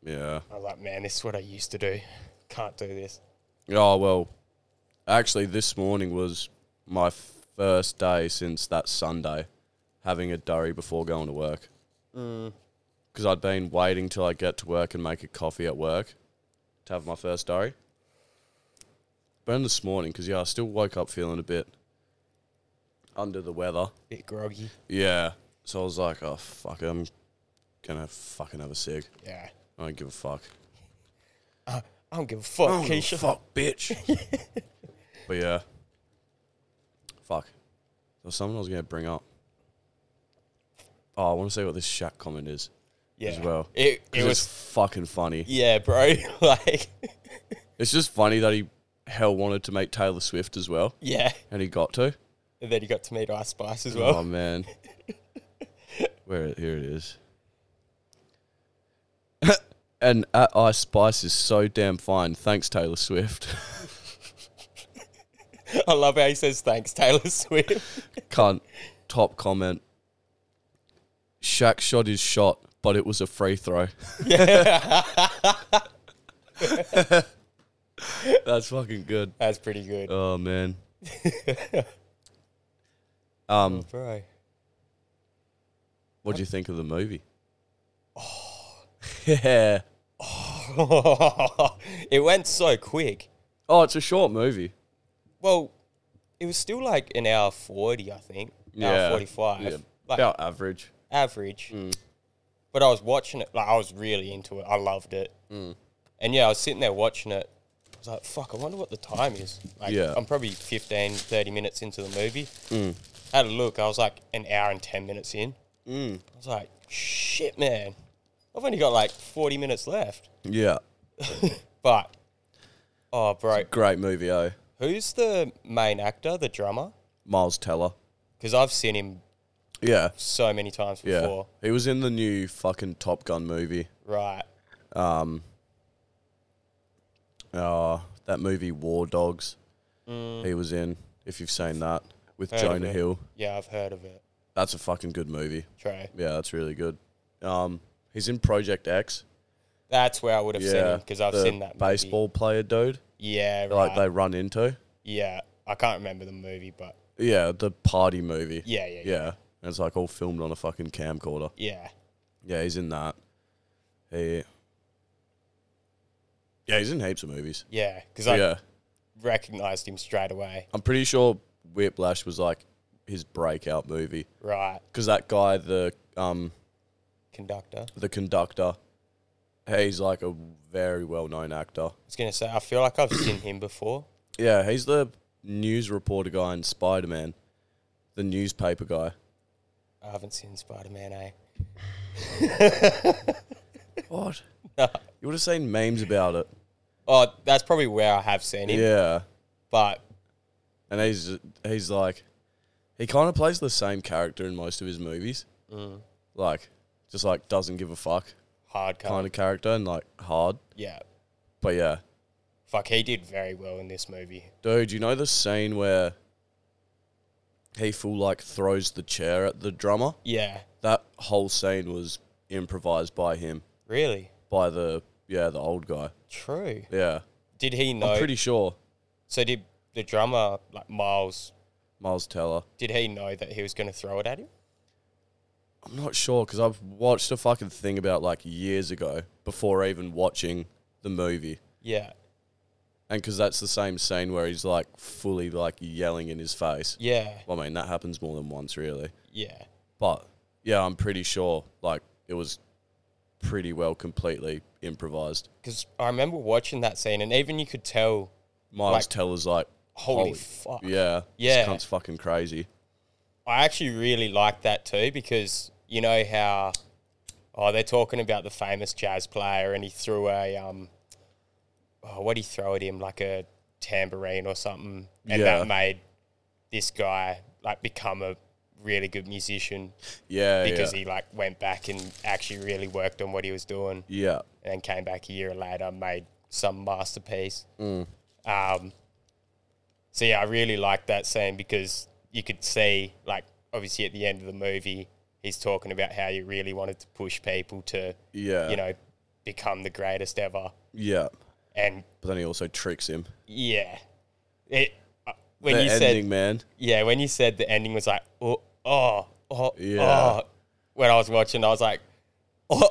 Speaker 1: Yeah.
Speaker 2: I was like, man, this is what I used to do. Can't do this.
Speaker 1: Oh, well, actually, this morning was my first day since that Sunday having a durry before going to work.
Speaker 2: Mm.
Speaker 1: Because I'd been waiting till I get to work and make a coffee at work to have my first durry. But then this morning, because, yeah, I still woke up feeling a bit under the weather.
Speaker 2: Bit groggy.
Speaker 1: Yeah. So I was like, oh, fuck, I'm going to fucking have a cig.
Speaker 2: Yeah.
Speaker 1: I don't give a fuck.
Speaker 2: Uh, I don't give a fuck,
Speaker 1: I don't give a
Speaker 2: Keisha.
Speaker 1: fuck, bitch. But yeah. Fuck. There was something I was going to bring up. Oh, I want to say what this Shaq comment is
Speaker 2: Yeah.
Speaker 1: as well.
Speaker 2: It, it
Speaker 1: 'Cause
Speaker 2: was,
Speaker 1: it's fucking funny.
Speaker 2: yeah, bro. Like,
Speaker 1: It's just funny that he hell wanted to make Taylor Swift as well,
Speaker 2: yeah.
Speaker 1: and he got to.
Speaker 2: And then you got to meet Ice Spice as well.
Speaker 1: Oh, man. Where Here it is. And at Ice Spice is so damn fine. Thanks, Taylor Swift.
Speaker 2: I love how he says thanks, Taylor Swift.
Speaker 1: Cunt. Top comment. Shaq shot his shot, but it was a free throw. That's fucking good.
Speaker 2: That's pretty good.
Speaker 1: Oh, man. um,
Speaker 2: Oh, bro.
Speaker 1: what do you think of the movie? Yeah.
Speaker 2: It went so quick.
Speaker 1: Oh, it's a short movie.
Speaker 2: Well, it was still like an hour forty, I think.
Speaker 1: Yeah.
Speaker 2: Hour forty-five.
Speaker 1: Yeah.
Speaker 2: Like
Speaker 1: About average.
Speaker 2: average.
Speaker 1: Mm.
Speaker 2: But I was watching it, like I was really into it. I loved it.
Speaker 1: Mm.
Speaker 2: And yeah, I was sitting there watching it. I was like, fuck, I wonder what the time is. Like,
Speaker 1: Yeah.
Speaker 2: I'm probably fifteen, thirty minutes into the movie.
Speaker 1: Mm.
Speaker 2: Had a look. I was like an hour and ten minutes in.
Speaker 1: Mm.
Speaker 2: I was like, shit, man. I've only got like forty minutes left.
Speaker 1: Yeah.
Speaker 2: But, oh, bro.
Speaker 1: Great movie, eh?
Speaker 2: Who's the main actor, the drummer?
Speaker 1: Miles Teller.
Speaker 2: Because I've seen him
Speaker 1: Yeah.
Speaker 2: so many times
Speaker 1: Yeah.
Speaker 2: before.
Speaker 1: He was in the new fucking Top Gun movie.
Speaker 2: Right.
Speaker 1: Um. Oh, that movie War Dogs.
Speaker 2: Mm,
Speaker 1: He was in, if you've seen that, with
Speaker 2: Heard of
Speaker 1: Jonah
Speaker 2: it.
Speaker 1: Hill.
Speaker 2: yeah, I've heard of it.
Speaker 1: That's a fucking good movie.
Speaker 2: Trey.
Speaker 1: Yeah, that's really good. Um, he's in Project X.
Speaker 2: That's where I would have seen
Speaker 1: Yeah,
Speaker 2: him because I've
Speaker 1: the
Speaker 2: seen that movie.
Speaker 1: baseball player dude.
Speaker 2: Yeah, right.
Speaker 1: Like they run into.
Speaker 2: Yeah, I can't remember the movie, but
Speaker 1: Yeah, the party movie.
Speaker 2: yeah, yeah, yeah.
Speaker 1: Yeah, and it's like all filmed on a fucking camcorder.
Speaker 2: Yeah.
Speaker 1: Yeah, he's in that. He. Yeah, he's in heaps of movies.
Speaker 2: Yeah, because
Speaker 1: But
Speaker 2: I
Speaker 1: yeah,
Speaker 2: recognised him straight away.
Speaker 1: I'm pretty sure Whiplash was like his breakout movie
Speaker 2: Right.
Speaker 1: because that guy, the um,
Speaker 2: Conductor.
Speaker 1: the conductor, he's like a very well known actor.
Speaker 2: I was going to say, I feel like I've seen him before.
Speaker 1: Yeah, he's the news reporter guy in Spider Man, the newspaper guy.
Speaker 2: I haven't seen Spider-Man, eh?
Speaker 1: What? You would have seen memes about it.
Speaker 2: Oh, that's probably where I have seen him.
Speaker 1: Yeah,
Speaker 2: But,
Speaker 1: and he's he's like, he kind of plays the same character in most of his movies.
Speaker 2: mm,
Speaker 1: Like, just like doesn't give a fuck
Speaker 2: hard cut.
Speaker 1: kind of character and like hard.
Speaker 2: Yeah.
Speaker 1: But yeah,
Speaker 2: Fuck, he did very well in this movie.
Speaker 1: dude, you know the scene where he full like throws the chair at the drummer?
Speaker 2: Yeah.
Speaker 1: That whole scene was improvised by him,
Speaker 2: Really?
Speaker 1: by the yeah the old guy.
Speaker 2: True.
Speaker 1: Yeah,
Speaker 2: Did he know?
Speaker 1: I'm pretty sure
Speaker 2: So did the drummer, like Miles,
Speaker 1: Miles Teller.
Speaker 2: did he know that he was going to throw it at him?
Speaker 1: I'm not sure because I've watched a fucking thing about like years ago before even watching the movie,
Speaker 2: Yeah.
Speaker 1: and because that's the same scene where he's like fully like yelling in his face.
Speaker 2: Yeah.
Speaker 1: Well, I mean that happens more than once, really.
Speaker 2: Yeah.
Speaker 1: But yeah, I'm pretty sure like it was pretty well completely improvised.
Speaker 2: Because I remember watching that scene, and even you could tell,
Speaker 1: Miles
Speaker 2: Like,
Speaker 1: Teller's like,
Speaker 2: holy,
Speaker 1: holy
Speaker 2: fuck.
Speaker 1: yeah,
Speaker 2: Yeah.
Speaker 1: this cunt's fucking crazy.
Speaker 2: I actually really like that too, because you know how, oh, they're talking about the famous jazz player, and he threw a, um, oh, what did he throw at him? Like a tambourine or something. And
Speaker 1: Yeah.
Speaker 2: that made this guy like become a really good musician
Speaker 1: Yeah,
Speaker 2: because
Speaker 1: yeah,
Speaker 2: he like went back and actually really worked on what he was doing,
Speaker 1: yeah,
Speaker 2: and then came back a year later and made some masterpiece.
Speaker 1: mm.
Speaker 2: Um, so yeah, I really like that scene because you could see, like, obviously at the end of the movie, he's talking about how he really wanted to push people to,
Speaker 1: yeah,
Speaker 2: you know, become the greatest ever.
Speaker 1: Yeah.
Speaker 2: And
Speaker 1: But then he also tricks him.
Speaker 2: yeah, it uh, when
Speaker 1: the
Speaker 2: you
Speaker 1: ending,
Speaker 2: said
Speaker 1: man.
Speaker 2: yeah, when you said the ending was like oh oh oh,
Speaker 1: Yeah.
Speaker 2: oh. When I was watching, I was like oh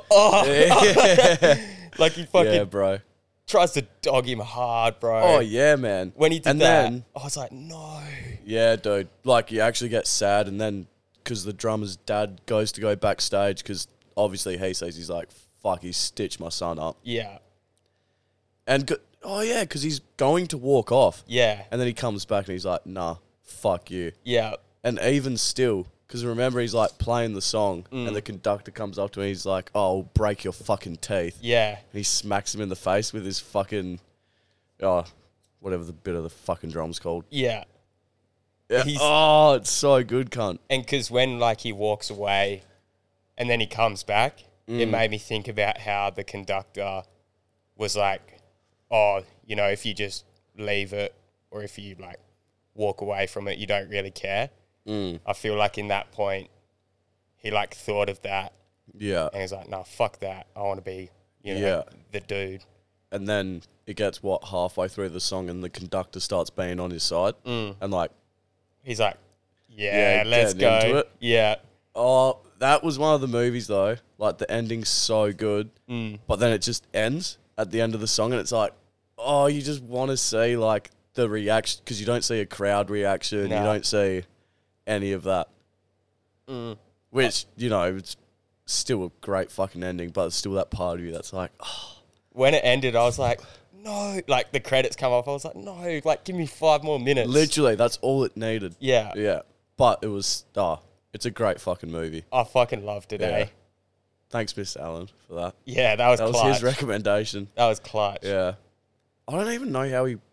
Speaker 2: oh, like he fucking
Speaker 1: Yeah, bro.
Speaker 2: tries to dog him hard, bro.
Speaker 1: Oh, yeah, man.
Speaker 2: When he did
Speaker 1: and
Speaker 2: that,
Speaker 1: then,
Speaker 2: I was like, no.
Speaker 1: yeah, dude. Like, you actually get sad, and then because the drummer's dad goes to go backstage, because obviously he says he's like, fuck, he stitched my son up.
Speaker 2: Yeah,
Speaker 1: And, go- oh, yeah, because he's going to walk off.
Speaker 2: yeah,
Speaker 1: And then he comes back and he's like, nah, fuck you.
Speaker 2: yeah,
Speaker 1: And even still, because remember, he's like playing the song,
Speaker 2: Mm.
Speaker 1: and the conductor comes up to him, and he's like, oh, I'll break your fucking teeth.
Speaker 2: yeah,
Speaker 1: And he smacks him in the face with his fucking, oh, whatever the bit of the fucking drum's called.
Speaker 2: yeah.
Speaker 1: Yeah.
Speaker 2: He's-
Speaker 1: Oh, it's so good, cunt.
Speaker 2: And because when like he walks away and then he comes back,
Speaker 1: Mm.
Speaker 2: it made me think about how the conductor was like, oh, you know, if you just leave it or if you like walk away from it, you don't really care.
Speaker 1: Mm.
Speaker 2: I feel like in that point, he like thought of that
Speaker 1: Yeah.
Speaker 2: and he's like, no, fuck that. I want to be, you know,
Speaker 1: Yeah.
Speaker 2: the dude.
Speaker 1: And then it gets, what, halfway through the song, and the conductor starts being on his side.
Speaker 2: Mm.
Speaker 1: And like,
Speaker 2: He's like, yeah,
Speaker 1: Yeah,
Speaker 2: let's
Speaker 1: getting into
Speaker 2: go.
Speaker 1: it.
Speaker 2: Yeah.
Speaker 1: oh, that was one of the movies, though. Like, the ending's so good.
Speaker 2: Mm.
Speaker 1: But then it just ends at the end of the song, and it's like, oh, you just want to see, like, the reaction, because you don't see a crowd reaction,
Speaker 2: Nah.
Speaker 1: you don't see any of that.
Speaker 2: Mm.
Speaker 1: Which, you know, it's still a great fucking ending, but it's still that part of you that's like, oh,
Speaker 2: When it ended, I was like, no. Like, the credits come off. I was like, no. Like, give me five more minutes.
Speaker 1: literally, that's all it needed.
Speaker 2: Yeah.
Speaker 1: Yeah. But it was, oh, it's a great fucking movie.
Speaker 2: I fucking loved it,
Speaker 1: Yeah.
Speaker 2: eh?
Speaker 1: Thanks, Miss Allen, for that.
Speaker 2: Yeah, that was
Speaker 1: That was
Speaker 2: clutch.
Speaker 1: his recommendation.
Speaker 2: that was clutch.
Speaker 1: Yeah. I don't even know how he,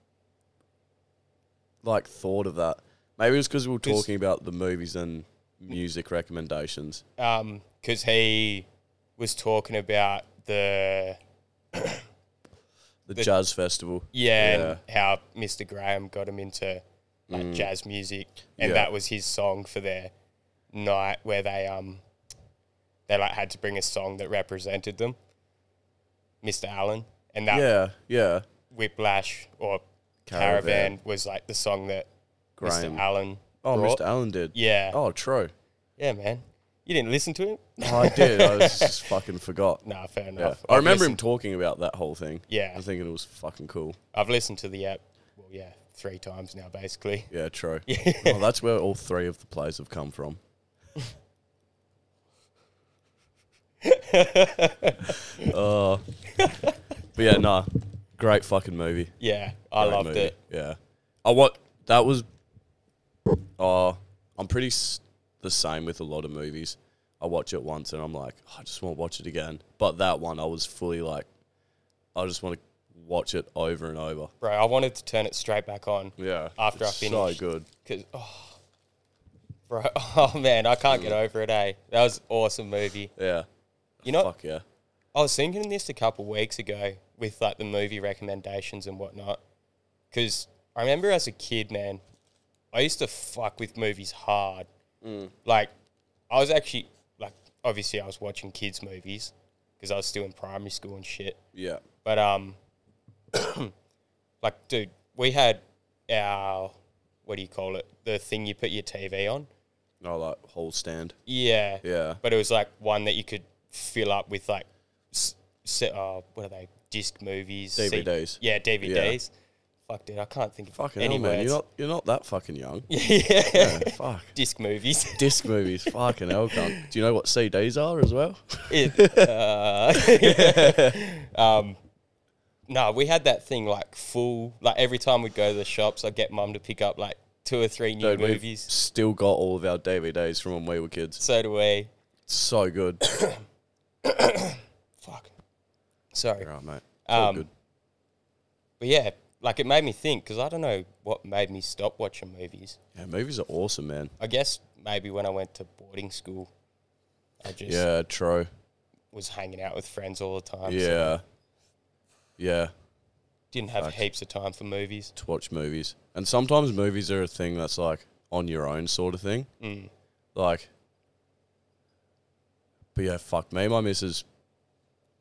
Speaker 1: like, thought of that. Maybe it was because we were
Speaker 2: 'Cause-
Speaker 1: talking about the movies and music recommendations.
Speaker 2: Um, because he was talking about the
Speaker 1: The,
Speaker 2: The-
Speaker 1: jazz festival.
Speaker 2: yeah,
Speaker 1: Yeah.
Speaker 2: and how Mister Graham got him into like jazz music, and
Speaker 1: Yeah.
Speaker 2: that was his song for their night where they um they like had to bring a song that represented them, Mister Allen, and that
Speaker 1: Yeah, yeah.
Speaker 2: Whiplash or
Speaker 1: Caravan.
Speaker 2: Caravan, was like the song that
Speaker 1: Graham.
Speaker 2: Mister Allen.
Speaker 1: Oh,
Speaker 2: brought.
Speaker 1: Mister Allen did.
Speaker 2: Yeah,
Speaker 1: Oh, true.
Speaker 2: yeah, man. You didn't listen to him?
Speaker 1: Oh, I did. I was just fucking forgot.
Speaker 2: Nah, fair
Speaker 1: Yeah.
Speaker 2: enough.
Speaker 1: I
Speaker 2: I've
Speaker 1: remember him
Speaker 2: listened-
Speaker 1: talking about that whole thing.
Speaker 2: Yeah.
Speaker 1: I was thinking it was fucking cool.
Speaker 2: I've listened to the app. Well, yeah, three times now, basically.
Speaker 1: Yeah, true. Well, that's where all three of the plays have come from. Oh. But yeah, nah. Great fucking movie.
Speaker 2: Yeah, I
Speaker 1: Great
Speaker 2: loved
Speaker 1: movie.
Speaker 2: it.
Speaker 1: Yeah. I what that was. Oh, I'm pretty s- the same with a lot of movies. I watch it once and I'm like, oh, I just want to watch it again. But that one, I was fully like, I just want to watch it over and over.
Speaker 2: Bro, I wanted to turn it straight back on
Speaker 1: Yeah.
Speaker 2: after I
Speaker 1: it's
Speaker 2: finished.
Speaker 1: So good.
Speaker 2: Because, oh, bro, oh man, I can't get over it, eh? That was an awesome movie.
Speaker 1: Yeah.
Speaker 2: You know,
Speaker 1: Fuck yeah.
Speaker 2: I was thinking this a couple weeks ago with like the movie recommendations and whatnot. Because I remember as a kid, man, I used to fuck with movies hard.
Speaker 1: Mm.
Speaker 2: Like, I was actually, like, obviously I was watching kids' movies because I was still in primary school and shit.
Speaker 1: Yeah.
Speaker 2: But, um, like, dude, we had our, what do you call it? The thing you put your T V on.
Speaker 1: No, like whole stand.
Speaker 2: Yeah.
Speaker 1: Yeah.
Speaker 2: But it was like one that you could fill up with like, s- s- uh, what are they? Disc movies.
Speaker 1: D V Ds.
Speaker 2: C- yeah, D V Ds. Fuck, dude, I can't think of
Speaker 1: Fucking
Speaker 2: any
Speaker 1: hell, man.
Speaker 2: words.
Speaker 1: You're not, you're not that fucking young.
Speaker 2: yeah.
Speaker 1: Yeah, fuck.
Speaker 2: Disc movies.
Speaker 1: Disc movies. Fucking hell, cunt. Do you know what C Ds are as well?
Speaker 2: It, uh, um, no, we had that thing like full. Like every time we'd go to the shops, I'd get mum to pick up like two or three new
Speaker 1: Dude, we've
Speaker 2: movies.
Speaker 1: still got all of our D V Ds from when we were kids.
Speaker 2: So do we.
Speaker 1: It's so good.
Speaker 2: Fuck. Sorry.
Speaker 1: Right, mate. It's all
Speaker 2: Um,
Speaker 1: good.
Speaker 2: But yeah, like it made me think because I don't know what made me stop watching movies.
Speaker 1: Yeah, movies are awesome, man.
Speaker 2: I guess maybe when I went to boarding school, I just
Speaker 1: Yeah, true.
Speaker 2: was hanging out with friends all the time. So
Speaker 1: Yeah. Yeah,
Speaker 2: didn't have
Speaker 1: Facts.
Speaker 2: heaps of time for movies.
Speaker 1: to watch movies. And sometimes movies are a thing that's like on your own sort of thing.
Speaker 2: Mm.
Speaker 1: Like, but yeah, fuck me. My missus,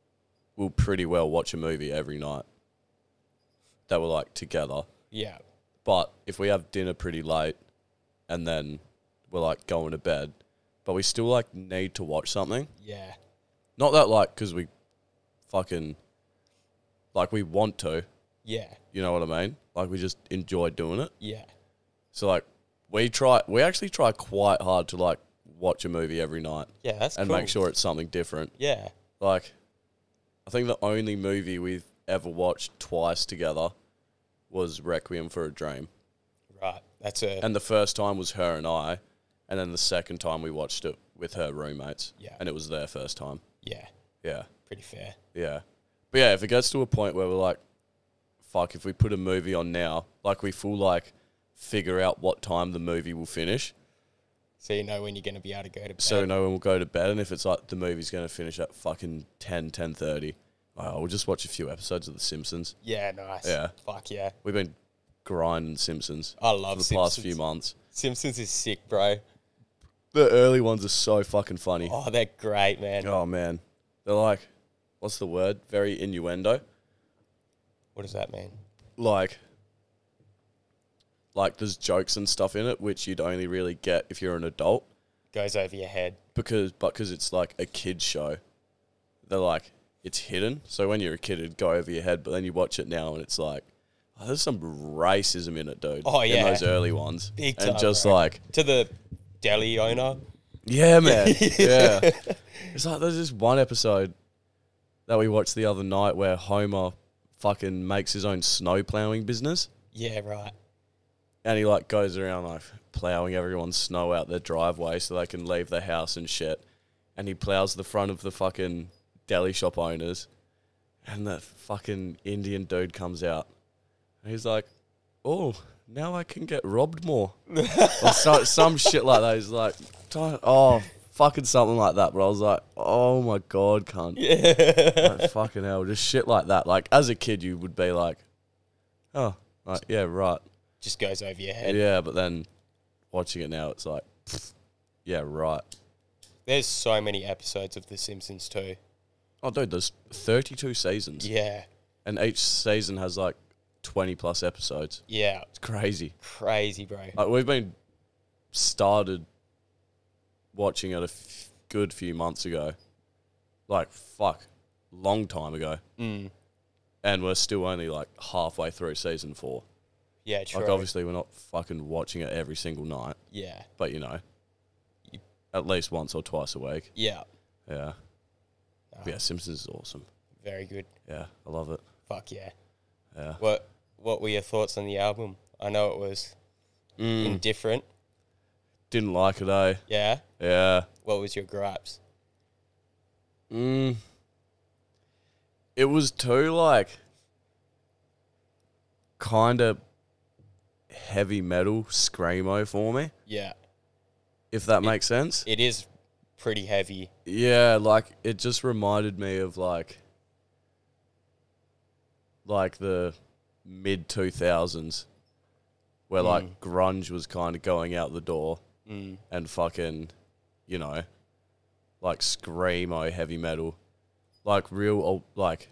Speaker 1: we'll pretty well watch a movie every night that we're like together.
Speaker 2: Yeah.
Speaker 1: But if we have dinner pretty late and then we're like going to bed, but we still like need to watch something.
Speaker 2: Yeah.
Speaker 1: Not that like because we fucking like we want to.
Speaker 2: Yeah.
Speaker 1: You know what I mean? Like we just enjoy doing it.
Speaker 2: Yeah.
Speaker 1: So like we try, we actually try quite hard to like watch a movie every night.
Speaker 2: Yeah, that's
Speaker 1: and
Speaker 2: cool.
Speaker 1: make sure it's something different.
Speaker 2: Yeah.
Speaker 1: Like, I think the only movie we've ever watched twice together was Requiem for a Dream.
Speaker 2: Right. That's a...
Speaker 1: And the first time was her and I, and then the second time we watched it with her roommates.
Speaker 2: Yeah.
Speaker 1: And it was their first time.
Speaker 2: Yeah.
Speaker 1: Yeah.
Speaker 2: Pretty fair.
Speaker 1: Yeah. But yeah, if it gets to a point where we're like, fuck, if we put a movie on now, like we full like figure out what time the movie will finish.
Speaker 2: So you know when you're going to be able to go to bed.
Speaker 1: So we know when we'll go to bed, and if it's like the movie's going to finish at fucking ten, ten thirty, oh, we'll just watch a few episodes of The Simpsons.
Speaker 2: Yeah, nice.
Speaker 1: Yeah.
Speaker 2: Fuck yeah.
Speaker 1: We've been grinding Simpsons
Speaker 2: I love
Speaker 1: for the
Speaker 2: Simpsons.
Speaker 1: past few months.
Speaker 2: Simpsons is sick, bro.
Speaker 1: The early ones are so fucking funny.
Speaker 2: Oh, they're great, man.
Speaker 1: Oh, man. They're like, what's the word? Very innuendo.
Speaker 2: What does that mean?
Speaker 1: Like, like there's jokes and stuff in it which you'd only really get if you're an adult.
Speaker 2: Goes over your head.
Speaker 1: Because, but because it's like a kid's show, they're like, it's hidden. So when you're a kid, it'd go over your head. But then you watch it now and it's like, oh, there's some racism in it, dude.
Speaker 2: Oh, yeah.
Speaker 1: In those early ones.
Speaker 2: Big
Speaker 1: And
Speaker 2: time,
Speaker 1: just
Speaker 2: bro.
Speaker 1: like,
Speaker 2: To the deli owner.
Speaker 1: yeah, man. Yeah. It's like, there's this one episode that we watched the other night where Homer fucking makes his own snow plowing business.
Speaker 2: Yeah, right.
Speaker 1: And he like goes around like plowing everyone's snow out their driveway so they can leave their house and shit. And he plows the front of the fucking deli shop owners. And the fucking Indian dude comes out. And he's like, oh, now I can get robbed more. Or so, some shit like that. He's like, don't, oh, fucking something like that. But I was like, oh my God, cunt.
Speaker 2: Yeah.
Speaker 1: Like, fucking hell, just shit like that. Like, as a kid, you would be like, oh, like, yeah, right.
Speaker 2: Just goes over your head.
Speaker 1: Yeah, but then watching it now, it's like, pfft, yeah, right.
Speaker 2: There's so many episodes of The Simpsons too.
Speaker 1: Oh, dude, there's thirty-two seasons.
Speaker 2: Yeah.
Speaker 1: And each season has like twenty plus episodes.
Speaker 2: Yeah.
Speaker 1: It's crazy.
Speaker 2: Crazy, bro.
Speaker 1: Like, we've been started watching it a f- good few months ago. Like, fuck, long time ago.
Speaker 2: Mm.
Speaker 1: And we're still only like halfway through season four.
Speaker 2: Yeah, true.
Speaker 1: Like, obviously, we're not fucking watching it every single night.
Speaker 2: Yeah.
Speaker 1: But, you know, at least once or twice a week.
Speaker 2: Yeah.
Speaker 1: Yeah.
Speaker 2: Oh,
Speaker 1: But yeah, Simpsons is awesome.
Speaker 2: very good.
Speaker 1: Yeah, I love it.
Speaker 2: Fuck yeah.
Speaker 1: Yeah.
Speaker 2: What What were your thoughts on the album? I know it was
Speaker 1: Mm,
Speaker 2: indifferent.
Speaker 1: didn't like it, eh?
Speaker 2: Yeah.
Speaker 1: Yeah.
Speaker 2: What was your gripes?
Speaker 1: Mm, it was too, like, kind of heavy metal screamo for me,
Speaker 2: Yeah.
Speaker 1: if that
Speaker 2: It-
Speaker 1: makes sense.
Speaker 2: It is pretty heavy.
Speaker 1: Yeah, like, it just reminded me of, like, like the mid two thousands, where,
Speaker 2: Mm.
Speaker 1: like, grunge was kind of going out the door,
Speaker 2: Mm.
Speaker 1: and fucking, you know, like, screamo heavy metal. Like, real, old, like,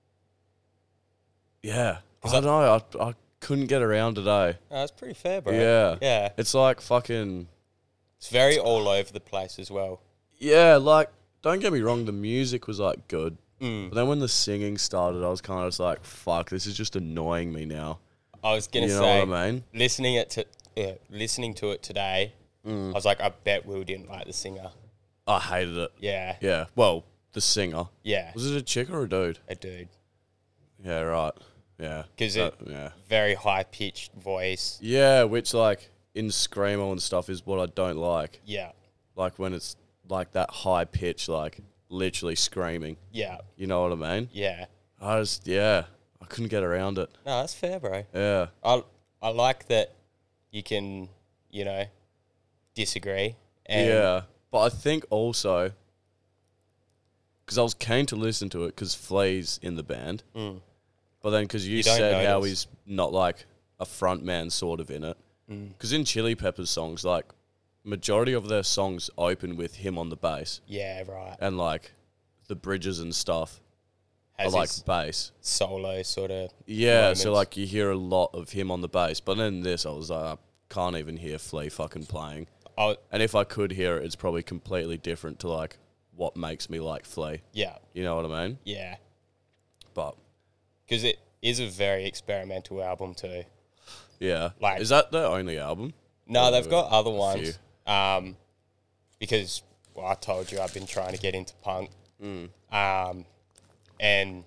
Speaker 1: yeah. I
Speaker 2: 'Cause
Speaker 1: don't know, I, I couldn't get around today.
Speaker 2: Oh, that's pretty fair, bro.
Speaker 1: Yeah.
Speaker 2: Yeah.
Speaker 1: It's like fucking,
Speaker 2: It's very all over the place as well.
Speaker 1: yeah, like, don't get me wrong, the music was, like, good.
Speaker 2: Mm.
Speaker 1: But then when the singing started, I was kind of just like, fuck, this is just annoying me now.
Speaker 2: I was gonna
Speaker 1: You know
Speaker 2: say,
Speaker 1: what I mean?
Speaker 2: listening it to uh, listening to it today,
Speaker 1: Mm.
Speaker 2: I was like, I bet Will didn't like the singer.
Speaker 1: I hated it.
Speaker 2: Yeah.
Speaker 1: Yeah, well, the singer.
Speaker 2: Yeah.
Speaker 1: Was it a chick or a dude?
Speaker 2: A dude.
Speaker 1: Yeah, right. Yeah.
Speaker 2: 'Cause
Speaker 1: That-
Speaker 2: it-
Speaker 1: yeah.
Speaker 2: Very high pitched voice.
Speaker 1: Yeah, which, like, in screamo and stuff is what I don't like.
Speaker 2: Yeah.
Speaker 1: Like, when it's, like, that high pitch, like, literally screaming.
Speaker 2: Yeah.
Speaker 1: You know what I mean?
Speaker 2: Yeah.
Speaker 1: I just, yeah, I couldn't get around it.
Speaker 2: No, that's fair, bro.
Speaker 1: Yeah.
Speaker 2: I I like that you can, you know, disagree. And
Speaker 1: Yeah. But I think also, because I was keen to listen to it because Flea's in the band.
Speaker 2: Mm.
Speaker 1: But then because you,
Speaker 2: You don't
Speaker 1: said how
Speaker 2: notice.
Speaker 1: he's not, like, a front man sort of in it.
Speaker 2: Mm.
Speaker 1: Because in Chili Peppers songs, like, majority of their songs open with him on the bass.
Speaker 2: Yeah, right.
Speaker 1: And, like, the bridges and stuff
Speaker 2: has
Speaker 1: like
Speaker 2: his
Speaker 1: bass.
Speaker 2: solo sort of.
Speaker 1: Yeah,
Speaker 2: moments.
Speaker 1: so like you hear a lot of him on the bass, but then this I was like, I can't even hear Flea fucking playing.
Speaker 2: Oh,
Speaker 1: And if I could hear it, it's probably completely different to like what makes me like Flea.
Speaker 2: yeah,
Speaker 1: You know what I mean?
Speaker 2: yeah,
Speaker 1: But
Speaker 2: because it is a very experimental album too.
Speaker 1: yeah,
Speaker 2: Like-
Speaker 1: is that their only album?
Speaker 2: No,
Speaker 1: Or
Speaker 2: they've got other
Speaker 1: a
Speaker 2: ones. Um, because well, I told you I've been trying to get into punk.
Speaker 1: Mm.
Speaker 2: Um, and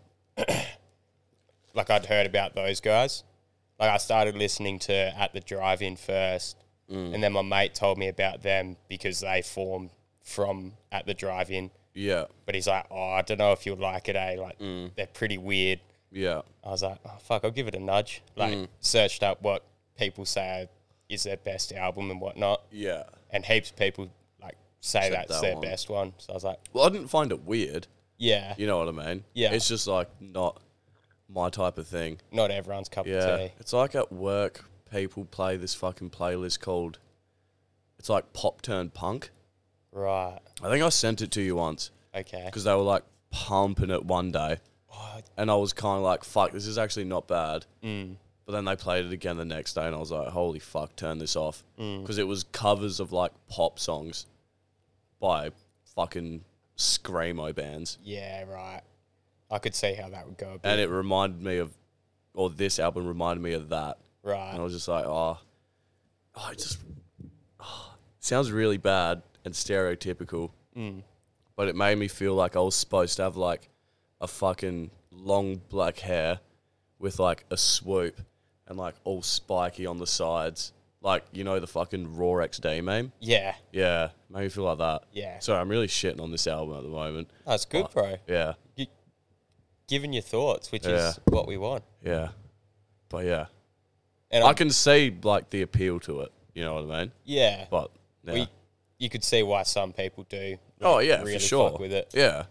Speaker 2: like I'd heard about those guys. Like I started listening to At the Drive-In first,
Speaker 1: Mm.
Speaker 2: and then my mate told me about them because they formed from At the Drive-In.
Speaker 1: Yeah,
Speaker 2: But he's like, oh, I don't know if you'll like it, eh? Like
Speaker 1: Mm.
Speaker 2: they're pretty weird.
Speaker 1: yeah,
Speaker 2: I was like, oh, fuck, I'll give it a nudge. Like
Speaker 1: Mm.
Speaker 2: searched up what people say is their best album and whatnot,
Speaker 1: yeah.
Speaker 2: and heaps of people like say
Speaker 1: Said
Speaker 2: that's
Speaker 1: that
Speaker 2: their
Speaker 1: one.
Speaker 2: best one. So I was like,
Speaker 1: Well, I didn't find it weird.
Speaker 2: yeah,
Speaker 1: You know what I mean?
Speaker 2: Yeah.
Speaker 1: It's just like not my type of thing.
Speaker 2: not everyone's cup
Speaker 1: Yeah.
Speaker 2: of tea.
Speaker 1: It's like at work, people play this fucking playlist called, it's like Pop Turn Punk.
Speaker 2: Right.
Speaker 1: I think I sent it to you once
Speaker 2: Okay.
Speaker 1: because they were like pumping it one day.
Speaker 2: Oh,
Speaker 1: And I was kind of like, fuck, this is actually not bad.
Speaker 2: mm,
Speaker 1: But then they played it again the next day and I was like, holy fuck, turn this off.
Speaker 2: mm.
Speaker 1: Because it was covers of like pop songs by fucking screamo bands.
Speaker 2: Yeah, right. I could see how that would go a bit.
Speaker 1: And it reminded me of, or this album reminded me of that.
Speaker 2: right.
Speaker 1: And I was just like, oh, oh it just oh, sounds really bad and stereotypical.
Speaker 2: Mm.
Speaker 1: But it made me feel like I was supposed to have like a fucking long black hair with like a swoop and like all spiky on the sides. Like, you know, the fucking Raw X D meme?
Speaker 2: Yeah.
Speaker 1: Yeah, made me feel like that.
Speaker 2: Yeah.
Speaker 1: Sorry, I'm really shitting on this album at the moment.
Speaker 2: That's good,
Speaker 1: Oh.
Speaker 2: bro.
Speaker 1: Yeah,
Speaker 2: Giving your thoughts, which
Speaker 1: Yeah.
Speaker 2: is what we want.
Speaker 1: yeah. But yeah,
Speaker 2: And
Speaker 1: I
Speaker 2: I'm-
Speaker 1: can see like the appeal to it. You know what I mean?
Speaker 2: yeah.
Speaker 1: But yeah.
Speaker 2: We, you could see why some people do.
Speaker 1: oh
Speaker 2: like,
Speaker 1: yeah,
Speaker 2: really
Speaker 1: for sure.
Speaker 2: fuck with it.
Speaker 1: Yeah.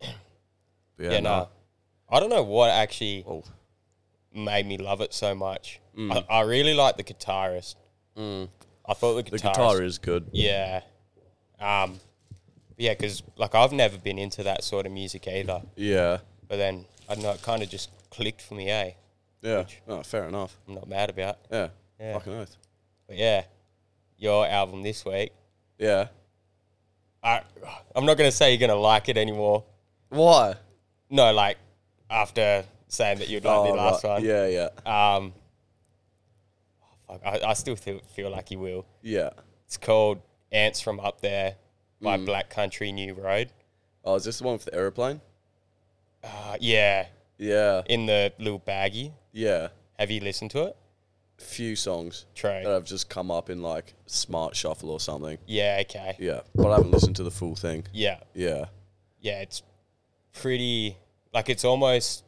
Speaker 1: But
Speaker 2: Yeah, no. I don't know what actually
Speaker 1: Oh.
Speaker 2: made me love it so much.
Speaker 1: Mm.
Speaker 2: I, I really like the guitarist.
Speaker 1: Mm.
Speaker 2: I thought the
Speaker 1: The
Speaker 2: guitarist.
Speaker 1: guitar is good.
Speaker 2: Yeah. Um. Yeah, because like I've never been into that sort of music either.
Speaker 1: Yeah.
Speaker 2: But then I don't know, it kind of just clicked for me. Eh,
Speaker 1: Yeah.
Speaker 2: Which-
Speaker 1: Oh, fair enough.
Speaker 2: I'm not mad about.
Speaker 1: Yeah.
Speaker 2: Yeah.
Speaker 1: Fucking oath.
Speaker 2: But yeah, your album this week.
Speaker 1: Yeah.
Speaker 2: I I'm not gonna say you're gonna like it anymore.
Speaker 1: Why?
Speaker 2: No, like after saying that you'd like the last
Speaker 1: right.
Speaker 2: one.
Speaker 1: Yeah, yeah.
Speaker 2: Um. Fuck, I, I still feel, feel like you will.
Speaker 1: Yeah.
Speaker 2: It's called Ants from Up There by
Speaker 1: Mm.
Speaker 2: Black Country New Road.
Speaker 1: Oh, is this the one with the aeroplane?
Speaker 2: Uh, yeah,
Speaker 1: Yeah.
Speaker 2: in the little baggie.
Speaker 1: Yeah.
Speaker 2: Have you listened to it?
Speaker 1: Few songs
Speaker 2: True.
Speaker 1: that have just come up in like Smart Shuffle or something.
Speaker 2: Yeah, okay.
Speaker 1: Yeah. But I haven't listened to the full thing.
Speaker 2: Yeah,
Speaker 1: Yeah.
Speaker 2: yeah, it's pretty, like it's almost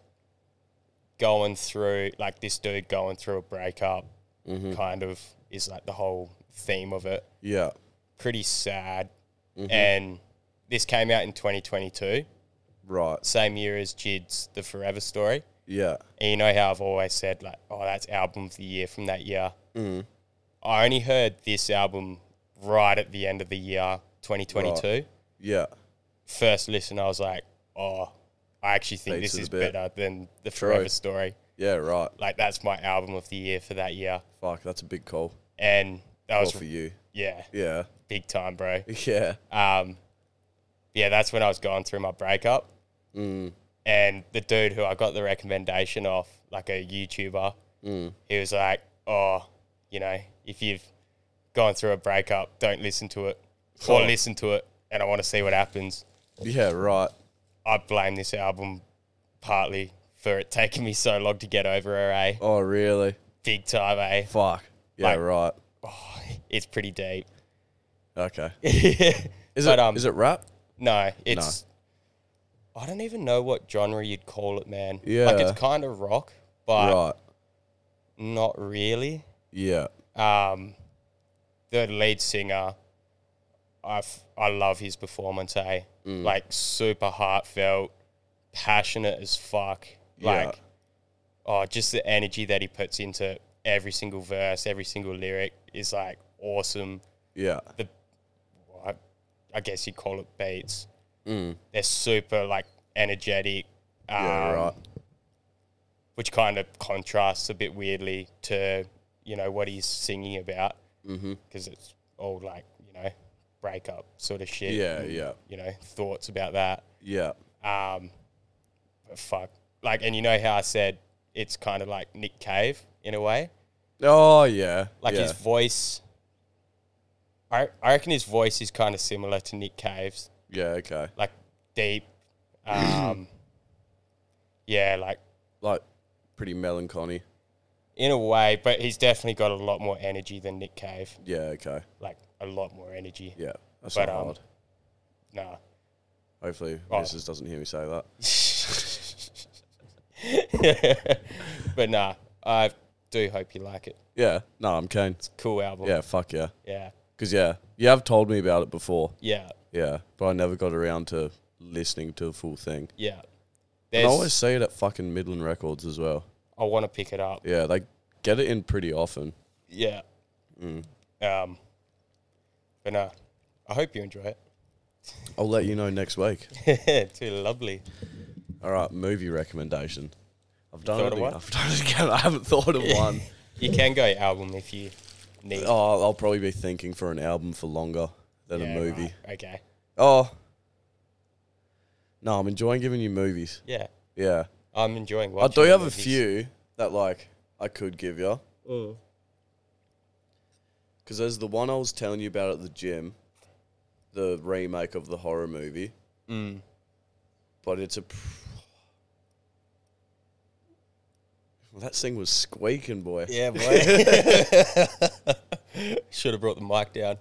Speaker 2: going through, like this dude going through a breakup
Speaker 1: Mm-hmm.
Speaker 2: kind of is like the whole theme of it.
Speaker 1: Yeah.
Speaker 2: Pretty sad.
Speaker 1: Mhm.
Speaker 2: And this came out in twenty twenty-two,
Speaker 1: Right.
Speaker 2: same year as Jid's The Forever Story.
Speaker 1: Yeah.
Speaker 2: And you know how I've always said, like, oh, that's album of the year from that year.
Speaker 1: Mm.
Speaker 2: I only heard this album right at the end of the year, twenty twenty-two.
Speaker 1: Yeah.
Speaker 2: First listen, I was like, oh, I actually think
Speaker 1: Beats
Speaker 2: this
Speaker 1: it a
Speaker 2: is
Speaker 1: bit.
Speaker 2: better than The
Speaker 1: True.
Speaker 2: Forever Story.
Speaker 1: Yeah, right.
Speaker 2: Like, that's my album of the year for that year.
Speaker 1: Fuck, that's a big call.
Speaker 2: And that
Speaker 1: Call
Speaker 2: was,
Speaker 1: for you.
Speaker 2: yeah,
Speaker 1: Yeah.
Speaker 2: big time, bro.
Speaker 1: Yeah.
Speaker 2: Um, yeah, that's when I was going through my breakup.
Speaker 1: Mm.
Speaker 2: And the dude who I got the recommendation off, like a YouTuber,
Speaker 1: Mm.
Speaker 2: he was like, oh, you know, if you've gone through a breakup, don't listen to it. Or
Speaker 1: Oh.
Speaker 2: listen to it, and I want to see what happens.
Speaker 1: Yeah, right.
Speaker 2: I blame this album partly for it taking me so long to get over her, eh?
Speaker 1: Oh, really?
Speaker 2: Big time, eh?
Speaker 1: Fuck. Yeah,
Speaker 2: Like-
Speaker 1: right.
Speaker 2: Oh, it's pretty deep.
Speaker 1: Okay.
Speaker 2: Is
Speaker 1: Is
Speaker 2: but,
Speaker 1: it?
Speaker 2: um,
Speaker 1: Is it rap?
Speaker 2: No, it's... I don't even know what genre you'd call it, man. Like,
Speaker 1: Yeah.
Speaker 2: it's kind of rock, but
Speaker 1: Right.
Speaker 2: not really.
Speaker 1: Yeah.
Speaker 2: Um, the lead singer, I I love his performance. Eh,
Speaker 1: Mm.
Speaker 2: like super heartfelt, passionate as fuck.
Speaker 1: Yeah.
Speaker 2: Like, oh, just the energy that he puts into every single verse, every single lyric is like awesome.
Speaker 1: Yeah.
Speaker 2: The, well, I, I guess you'd call it beats.
Speaker 1: Mm.
Speaker 2: They're super like energetic.
Speaker 1: Yeah,
Speaker 2: Um,
Speaker 1: right.
Speaker 2: Which kind of contrasts a bit weirdly to, you know, what he's singing about.
Speaker 1: Mm-hmm.
Speaker 2: Because it's all like, you know, breakup sort of shit.
Speaker 1: Yeah,
Speaker 2: and,
Speaker 1: yeah.
Speaker 2: You know, thoughts about that.
Speaker 1: Yeah.
Speaker 2: Um, but fuck. Like, and you know how I said it's kind of like Nick Cave in a way?
Speaker 1: Oh, yeah.
Speaker 2: Like
Speaker 1: yeah.
Speaker 2: his voice, I, I reckon his voice is kind of similar to Nick Cave's.
Speaker 1: Yeah, okay.
Speaker 2: Like deep. Um, yeah, like
Speaker 1: Like, pretty melancholy.
Speaker 2: in a way, but he's definitely got a lot more energy than Nick Cave.
Speaker 1: Yeah, okay.
Speaker 2: Like a lot more energy.
Speaker 1: Yeah, that's
Speaker 2: But,
Speaker 1: not
Speaker 2: um,
Speaker 1: hard.
Speaker 2: Nah.
Speaker 1: Hopefully,
Speaker 2: Oh.
Speaker 1: Missus doesn't hear me say that.
Speaker 2: But nah, I do hope you like it.
Speaker 1: Yeah, no, I'm keen.
Speaker 2: It's a cool album.
Speaker 1: Yeah, fuck yeah.
Speaker 2: Yeah.
Speaker 1: Because, yeah, you have told me about it before.
Speaker 2: Yeah.
Speaker 1: Yeah, but I never got around to listening to the full thing.
Speaker 2: Yeah.
Speaker 1: And I
Speaker 2: There's,
Speaker 1: always see it at fucking Midland Records as well.
Speaker 2: I want to pick it up.
Speaker 1: Yeah, they get it in pretty often.
Speaker 2: Yeah.
Speaker 1: Mm.
Speaker 2: Um, but nah, I hope you enjoy it.
Speaker 1: I'll let you know next week.
Speaker 2: Too lovely.
Speaker 1: All right, movie recommendation. I've done
Speaker 2: thought
Speaker 1: it.
Speaker 2: of
Speaker 1: ag-
Speaker 2: one?
Speaker 1: I've done it again. I haven't thought of one.
Speaker 2: You can go album if you need.
Speaker 1: Oh, I'll probably be thinking for an album for longer than
Speaker 2: Yeah,
Speaker 1: a movie.
Speaker 2: right. Okay.
Speaker 1: Oh. No, I'm enjoying giving you movies.
Speaker 2: Yeah.
Speaker 1: Yeah.
Speaker 2: I'm enjoying
Speaker 1: I
Speaker 2: watching
Speaker 1: do have a
Speaker 2: movies.
Speaker 1: few that, like, I could give you.
Speaker 2: Mm.
Speaker 1: Because there's the one I was telling you about at the gym, the remake of the horror movie.
Speaker 2: Mm.
Speaker 1: But it's a... Pr- well, that thing was squeaking, boy.
Speaker 2: Yeah, boy. Should have brought the mic down.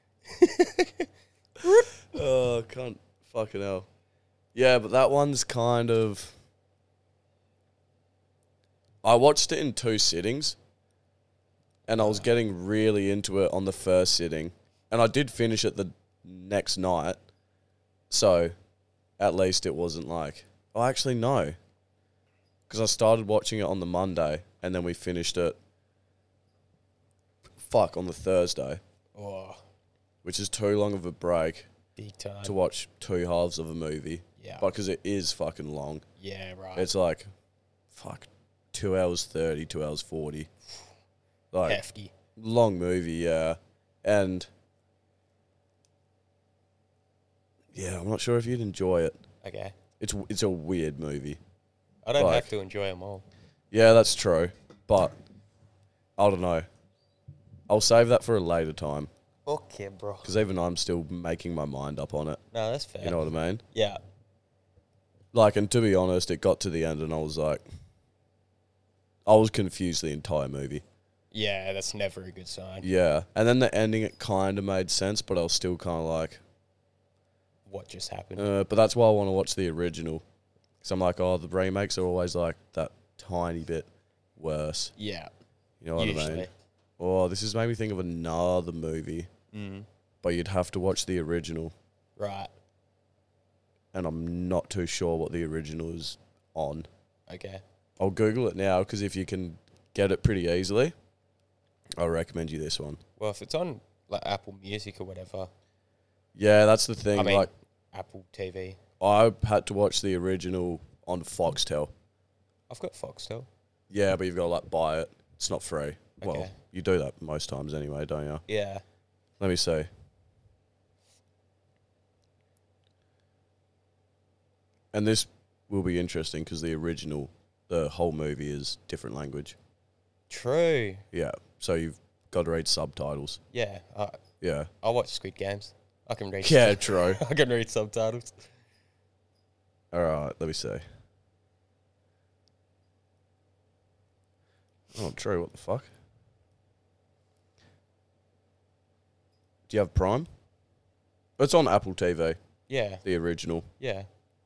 Speaker 1: Oh, can't. Fucking hell. Yeah, but that one's kind of... I watched it in two sittings, and I was getting really into it on the first sitting, and I did finish it the next night, so at least it wasn't like... Oh, actually, no. Because I started watching it on the Monday, and then we finished it... Fuck, on the Thursday,
Speaker 2: Oh,
Speaker 1: which is too long of a break
Speaker 2: big time.
Speaker 1: to watch two halves of a movie.
Speaker 2: Yeah.
Speaker 1: Because it is fucking long.
Speaker 2: Yeah, right.
Speaker 1: It's like, fuck, two hours thirty, two hours forty. Like,
Speaker 2: hefty.
Speaker 1: long movie, yeah. And, yeah, I'm not sure if you'd enjoy it.
Speaker 2: Okay.
Speaker 1: It's it's a weird movie.
Speaker 2: I don't
Speaker 1: Like-
Speaker 2: have to enjoy them all.
Speaker 1: Yeah, that's true. But, I don't know. I'll save that for a later time.
Speaker 2: Okay, bro.
Speaker 1: Because even I'm still making my mind up on it.
Speaker 2: No, that's fair.
Speaker 1: You know what I mean?
Speaker 2: Yeah.
Speaker 1: Like, and to be honest, it got to the end and I was like... I was confused the entire movie.
Speaker 2: Yeah, that's never a good sign.
Speaker 1: Yeah. And then the ending, it kind of made sense, but I was still kind of like...
Speaker 2: What just happened?
Speaker 1: Uh, but that's why I want to watch the original. Because I'm like, oh, the remakes are always like that tiny bit worse.
Speaker 2: Yeah.
Speaker 1: You know what I
Speaker 2: Usually.
Speaker 1: mean? Oh, this has made me think of another movie.
Speaker 2: Mm.
Speaker 1: But you'd have to watch the original.
Speaker 2: Right.
Speaker 1: And I'm not too sure what the original is on.
Speaker 2: Okay.
Speaker 1: I'll Google it now, because if you can get it pretty easily, I'll recommend you this one.
Speaker 2: Well, if it's on like Apple Music or whatever,
Speaker 1: Yeah, that's the thing.
Speaker 2: I mean,
Speaker 1: like,
Speaker 2: Apple T V.
Speaker 1: I had to watch the original on Foxtel.
Speaker 2: I've got Foxtel.
Speaker 1: Yeah, but you've got to like buy it. It's not free. Well,
Speaker 2: Okay.
Speaker 1: you do that most times anyway, don't you?
Speaker 2: Yeah.
Speaker 1: Let me see. And this will be interesting because the original, the whole movie is different language.
Speaker 2: True.
Speaker 1: Yeah, so you've got to read subtitles.
Speaker 2: Yeah. Uh,
Speaker 1: Yeah.
Speaker 2: I watch Squid Games. I can read.
Speaker 1: Yeah, true.
Speaker 2: I can read subtitles.
Speaker 1: All right, let me see. Oh, true. What the fuck? Do you have Prime? It's on Apple T V,
Speaker 2: Yeah.
Speaker 1: the original.
Speaker 2: Yeah.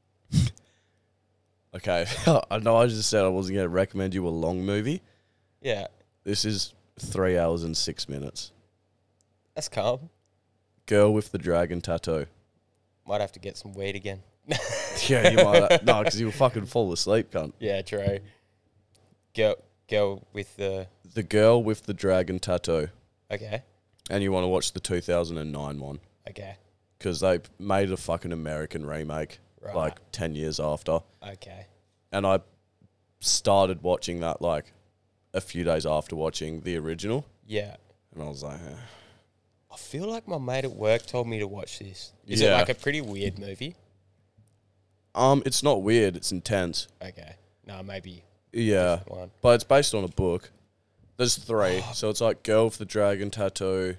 Speaker 1: Okay, I know I just said I wasn't going to recommend you a long movie.
Speaker 2: Yeah.
Speaker 1: This is three hours and six minutes.
Speaker 2: That's calm.
Speaker 1: Girl with the Dragon Tattoo.
Speaker 2: Might have to get some weed again.
Speaker 1: Yeah, you might. No, because you'll fucking fall asleep, cunt.
Speaker 2: Yeah, true. Girl, girl with the.
Speaker 1: The Girl with the Dragon Tattoo.
Speaker 2: Okay.
Speaker 1: And you want to watch the two thousand nine one.
Speaker 2: Okay.
Speaker 1: Because they made a fucking American remake,
Speaker 2: Right.
Speaker 1: like ten years after.
Speaker 2: Okay.
Speaker 1: and I started watching that like a few days after watching the original,
Speaker 2: Yeah.
Speaker 1: and I was like, eh.
Speaker 2: I feel like my mate at work told me to watch this. Is it
Speaker 1: Yeah.
Speaker 2: like a pretty weird movie?
Speaker 1: um, it's not weird, it's intense.
Speaker 2: Okay. No, maybe
Speaker 1: Yeah,
Speaker 2: different one.
Speaker 1: but it's based on a book. There's three, so it's like Girl with the Dragon Tattoo,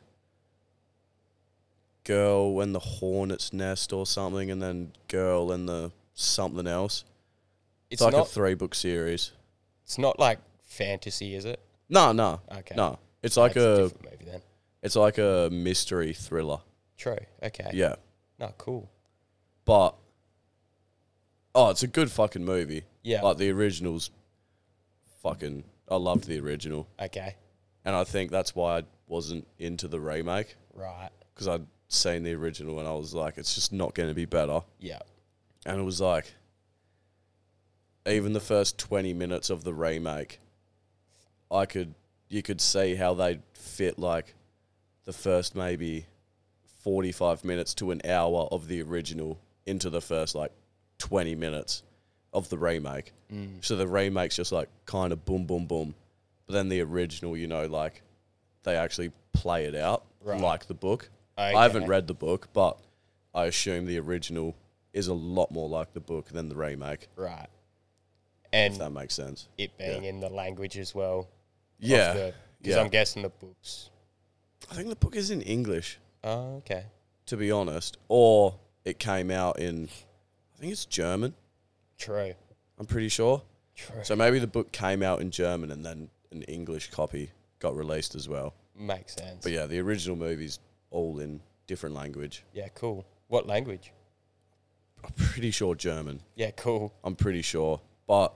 Speaker 1: Girl and the Hornet's Nest or something, and then Girl and the something else. It's,
Speaker 2: It's
Speaker 1: like
Speaker 2: not.
Speaker 1: a three book series.
Speaker 2: It's not like fantasy, is it?
Speaker 1: No, no,
Speaker 2: Okay.
Speaker 1: no. It's like
Speaker 2: That's
Speaker 1: a,
Speaker 2: different movie then.
Speaker 1: it's like a mystery thriller.
Speaker 2: True. Okay.
Speaker 1: Yeah,
Speaker 2: No, cool.
Speaker 1: but oh, it's a good fucking movie.
Speaker 2: Yeah.
Speaker 1: Like the original's fucking. I loved the original,
Speaker 2: Okay.
Speaker 1: and I think that's why I wasn't into the remake,
Speaker 2: Right.
Speaker 1: because I'd seen the original and I was like, it's just not going to be better.
Speaker 2: Yeah.
Speaker 1: And it was like, even the first twenty minutes of the remake, I could, you could see how they'd fit like the first maybe forty-five minutes to an hour of the original into the first like twenty minutes of the remake.
Speaker 2: Mm.
Speaker 1: So the remake's just like kind of boom, boom, boom. But then the original, you know, like they actually play it out
Speaker 2: Right.
Speaker 1: like the book.
Speaker 2: Okay.
Speaker 1: I haven't read the book, but I assume the original is a lot more like the book than the remake,
Speaker 2: Right.
Speaker 1: if
Speaker 2: And
Speaker 1: that makes sense.
Speaker 2: it being in the language as well.
Speaker 1: Yeah.
Speaker 2: Because
Speaker 1: yeah.
Speaker 2: I'm guessing the books.
Speaker 1: I think the book is in English,
Speaker 2: Oh, okay.
Speaker 1: to be honest. Or it came out in, I think it's German,
Speaker 2: True.
Speaker 1: I'm pretty sure.
Speaker 2: True.
Speaker 1: So maybe the book came out in German and then an English copy got released as well.
Speaker 2: Makes sense.
Speaker 1: But yeah, the original movie's all in different language.
Speaker 2: Yeah, cool. What language?
Speaker 1: I'm pretty sure German.
Speaker 2: Yeah, cool.
Speaker 1: I'm pretty sure. But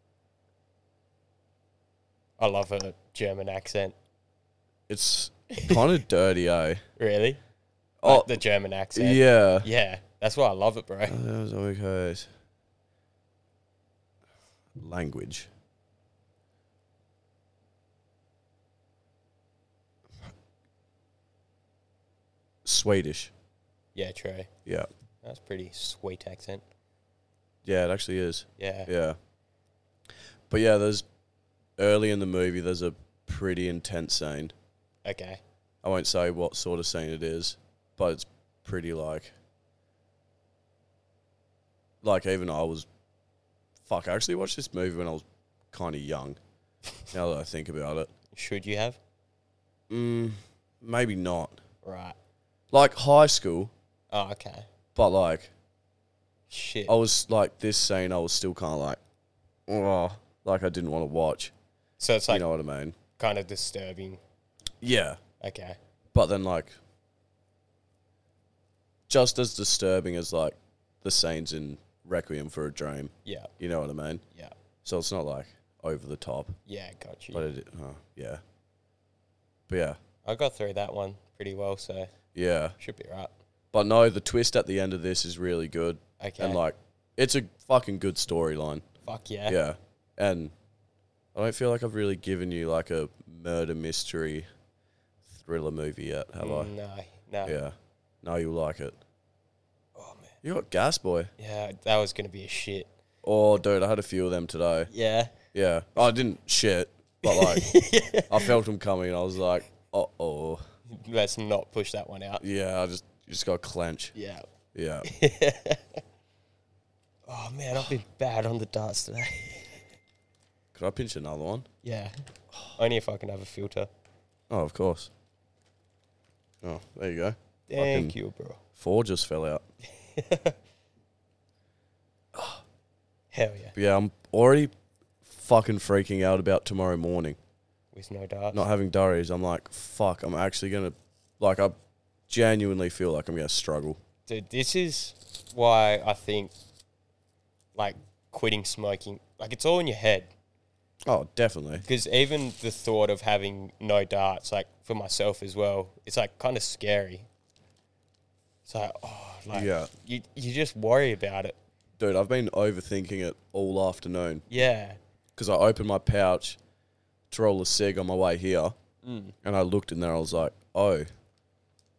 Speaker 2: I love a German accent.
Speaker 1: it's kind of dirty, eh?
Speaker 2: Really?
Speaker 1: Oh,
Speaker 2: Like the German accent.
Speaker 1: yeah.
Speaker 2: Yeah. That's why I love it, bro.
Speaker 1: Uh, that was okay. Language. Swedish.
Speaker 2: Yeah, true.
Speaker 1: Yeah.
Speaker 2: That's pretty sweet accent.
Speaker 1: Yeah, it actually is.
Speaker 2: Yeah.
Speaker 1: Yeah. But yeah, there's early in the movie there's a pretty intense scene.
Speaker 2: Okay.
Speaker 1: I won't say what sort of scene it is, but it's pretty like like even I was fuck, I actually watched this movie when I was kind of young. Now that I think about it.
Speaker 2: Should you have?
Speaker 1: Mm, maybe not.
Speaker 2: Right.
Speaker 1: Like high school,
Speaker 2: Oh, okay.
Speaker 1: but like
Speaker 2: Shit.
Speaker 1: I was like this scene I was still kind of like oh, like I didn't want to watch.
Speaker 2: So it's like
Speaker 1: You know what I mean?
Speaker 2: kind of disturbing.
Speaker 1: Yeah.
Speaker 2: Okay.
Speaker 1: But then, like, just as disturbing as, like, the scenes in Requiem for a Dream.
Speaker 2: Yeah.
Speaker 1: You know what I mean?
Speaker 2: Yeah.
Speaker 1: So it's not, like, over the top.
Speaker 2: Yeah, got you.
Speaker 1: But it, oh, yeah. But yeah.
Speaker 2: I got through that one pretty well, so
Speaker 1: Yeah.
Speaker 2: should be right.
Speaker 1: But no, the twist at the end of this is really good.
Speaker 2: Okay.
Speaker 1: And, like, it's a fucking good storyline.
Speaker 2: Fuck yeah.
Speaker 1: Yeah. And I don't feel like I've really given you, like, a murder mystery thriller movie yet, have I?
Speaker 2: No, no.
Speaker 1: Yeah. No, you'll like it.
Speaker 2: Oh, man.
Speaker 1: You got Gas Boy.
Speaker 2: Yeah, that was going to be a shit.
Speaker 1: Oh, dude, I had a few of them today.
Speaker 2: Yeah.
Speaker 1: Yeah. I didn't shit, but like, I felt them coming and I was like, uh oh.
Speaker 2: Let's not push that one out.
Speaker 1: Yeah, I just, you just got to clench.
Speaker 2: Yeah.
Speaker 1: Yeah.
Speaker 2: Oh, man, I've been bad on the darts today.
Speaker 1: Could I pinch another one?
Speaker 2: Yeah. Only if I can have a filter.
Speaker 1: Oh, of course. Oh, there you go.
Speaker 2: Thank
Speaker 1: Fucking-
Speaker 2: you, bro.
Speaker 1: Four just fell out.
Speaker 2: Hell yeah.
Speaker 1: But yeah, I'm already fucking freaking out about tomorrow morning.
Speaker 2: With no darts.
Speaker 1: Not having durries. I'm like, fuck, I'm actually going to, like, I genuinely feel like I'm going to struggle.
Speaker 2: Dude, this is why I think, like, quitting smoking, like, it's all in your head.
Speaker 1: Oh, definitely.
Speaker 2: Because even the thought of having no darts, like, for myself as well, it's, like, kind of scary. It's like, oh, like,
Speaker 1: Yeah.
Speaker 2: you, you just worry about it.
Speaker 1: Dude, I've been overthinking it all afternoon.
Speaker 2: Yeah.
Speaker 1: Because I opened my pouch to roll a cig on my way here,
Speaker 2: Mm.
Speaker 1: and I looked in there, I was like, oh,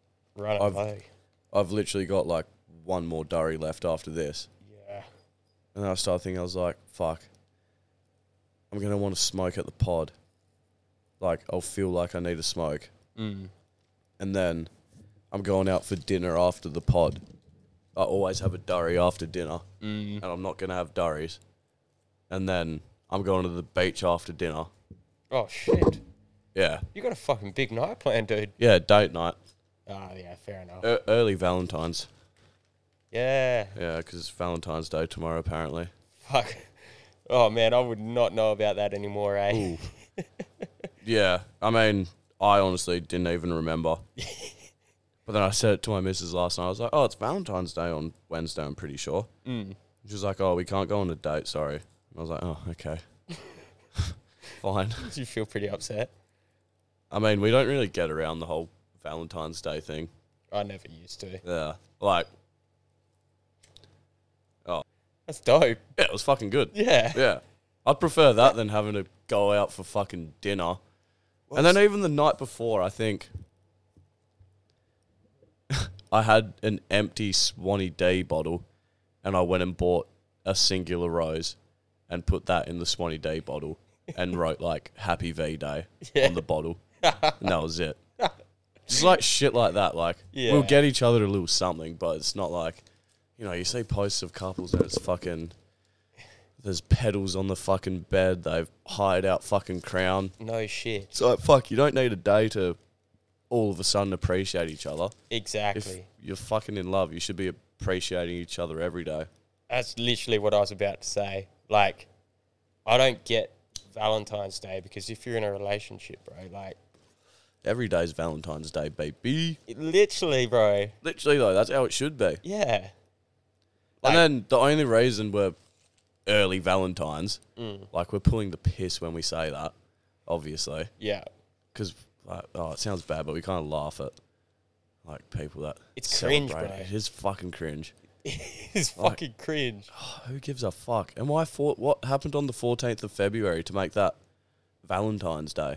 Speaker 2: Run
Speaker 1: I've-
Speaker 2: away.
Speaker 1: I've literally got like one more durry left after this.
Speaker 2: Yeah.
Speaker 1: And then I started thinking, I was like, fuck, I'm going to want to smoke at the pod. Like, I'll feel like I need to smoke.
Speaker 2: Mm.
Speaker 1: And then I'm going out for dinner after the pod. I always have a durry after dinner.
Speaker 2: Mm.
Speaker 1: And I'm not going to have durries. And then I'm going to the beach after dinner.
Speaker 2: Oh, shit.
Speaker 1: Yeah.
Speaker 2: You got a fucking big night planned, dude.
Speaker 1: Yeah, date night.
Speaker 2: Oh, yeah, fair enough.
Speaker 1: E- early Valentine's.
Speaker 2: Yeah.
Speaker 1: Yeah, because it's Valentine's Day tomorrow, apparently.
Speaker 2: Fuck. Oh, man, I would not know about that anymore, eh?
Speaker 1: Ooh. Yeah, I mean, I honestly didn't even remember. But then I said it to my missus last night. I was like, oh, it's Valentine's Day on Wednesday, I'm pretty sure.
Speaker 2: Mm.
Speaker 1: She was like, oh, we can't go on a date, sorry. And I was like, oh, okay. Fine.
Speaker 2: Did you feel pretty upset?
Speaker 1: I mean, we don't really get around the whole Valentine's Day thing.
Speaker 2: I never used to.
Speaker 1: Yeah. Like,
Speaker 2: That's dope.
Speaker 1: yeah, it was fucking good.
Speaker 2: Yeah.
Speaker 1: Yeah. I'd prefer that than having to go out for fucking dinner. And then even the night before, I think I had an empty Swanee D bottle and I went and bought a singular rose and put that in the Swanee D bottle and wrote like Happy V Day
Speaker 2: Yeah.
Speaker 1: on the bottle. And that was it. Just like shit like that. Like,
Speaker 2: Yeah.
Speaker 1: we'll get each other a little something, but it's not like, you know, you see posts of couples and it's fucking, there's pedals on the fucking bed, they've hired out fucking Crown.
Speaker 2: No shit.
Speaker 1: It's like, fuck, you don't need a day to all of a sudden appreciate each other. If
Speaker 2: Exactly.
Speaker 1: you're fucking in love, you should be appreciating each other every day.
Speaker 2: That's literally what I was about to say. Like, I don't get Valentine's Day because if you're in a relationship, bro, like,
Speaker 1: Every day's Valentine's Day, baby.
Speaker 2: it literally, bro.
Speaker 1: Literally, though, that's how it should be.
Speaker 2: Yeah. Like-
Speaker 1: and then the only reason we're early Valentines,
Speaker 2: Mm.
Speaker 1: like, we're pulling the piss when we say that, obviously.
Speaker 2: Yeah.
Speaker 1: Because, like, oh, it sounds bad, but we kind of laugh at, like, people that
Speaker 2: It's cringe,
Speaker 1: celebrate.
Speaker 2: bro.
Speaker 1: It is fucking cringe.
Speaker 2: It's
Speaker 1: Like-
Speaker 2: fucking cringe.
Speaker 1: Who gives a fuck? And why? For, what happened on the fourteenth of February to make that Valentine's Day?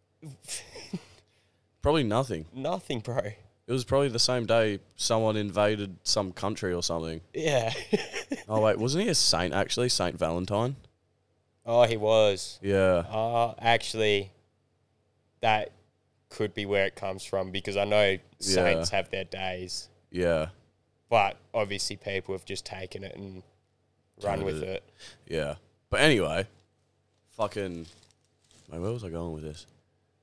Speaker 1: Probably nothing.
Speaker 2: Nothing, bro.
Speaker 1: It was probably the same day someone invaded some country or something.
Speaker 2: Yeah.
Speaker 1: Oh, wait, wasn't he a saint, actually? Saint Valentine?
Speaker 2: Oh, he was.
Speaker 1: Yeah.
Speaker 2: Uh, actually, that could be where it comes from because I know saints have their days,
Speaker 1: Yeah.
Speaker 2: but obviously people have just taken it and run with
Speaker 1: Turned
Speaker 2: it.
Speaker 1: Yeah. But anyway, fucking... Wait, where was I going with this?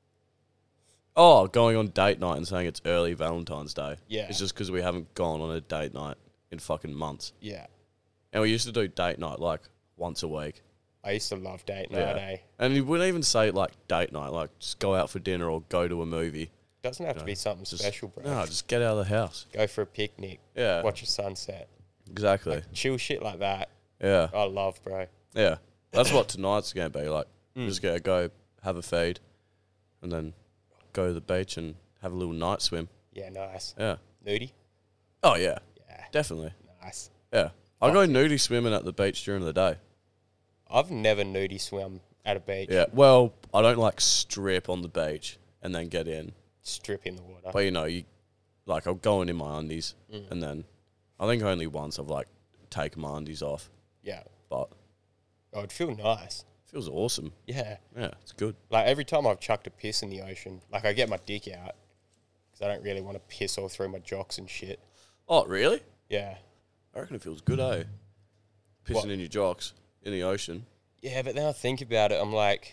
Speaker 1: Oh, going on date night and saying it's early Valentine's Day.
Speaker 2: Yeah.
Speaker 1: It's just because we haven't gone on a date night in fucking months.
Speaker 2: Yeah.
Speaker 1: And we used to do date night like once a week.
Speaker 2: I used to love date night,
Speaker 1: Yeah.
Speaker 2: eh?
Speaker 1: And you wouldn't even say like date night, like just go out for dinner or go to a movie.
Speaker 2: Doesn't have to
Speaker 1: No,
Speaker 2: be something
Speaker 1: Just,
Speaker 2: special, bro.
Speaker 1: No, just get out of the house.
Speaker 2: Go for a picnic,
Speaker 1: Yeah.
Speaker 2: watch a sunset.
Speaker 1: Exactly.
Speaker 2: Chill shit like that.
Speaker 1: Yeah.
Speaker 2: I love, bro.
Speaker 1: Yeah. That's what tonight's going to be like.
Speaker 2: Mm.
Speaker 1: Just going to go have a feed and then go to the beach and have a little night swim.
Speaker 2: Yeah, nice.
Speaker 1: Yeah.
Speaker 2: Nudie?
Speaker 1: Oh, yeah.
Speaker 2: Yeah,
Speaker 1: Definitely.
Speaker 2: nice.
Speaker 1: Yeah. I
Speaker 2: Fuck
Speaker 1: go nudie swimming at the beach during the day.
Speaker 2: I've never nudie swum at a beach.
Speaker 1: Yeah. Well, I don't like strip on the beach and then get in.
Speaker 2: Strip in the water.
Speaker 1: But, you know, you like I'll go in in my undies
Speaker 2: Mm.
Speaker 1: and then I think only once I've like taken my undies off.
Speaker 2: Yeah.
Speaker 1: But
Speaker 2: Oh, it'd feel nice.
Speaker 1: it feels awesome.
Speaker 2: Yeah.
Speaker 1: Yeah, it's good.
Speaker 2: Like every time I've chucked a piss in the ocean, like I get my dick out because I don't really want to piss all through my jocks and shit.
Speaker 1: Oh, really?
Speaker 2: Yeah.
Speaker 1: I reckon it feels good, eh? Pissing
Speaker 2: What?
Speaker 1: in your jocks in the ocean.
Speaker 2: Yeah, but then I think about it, I'm like,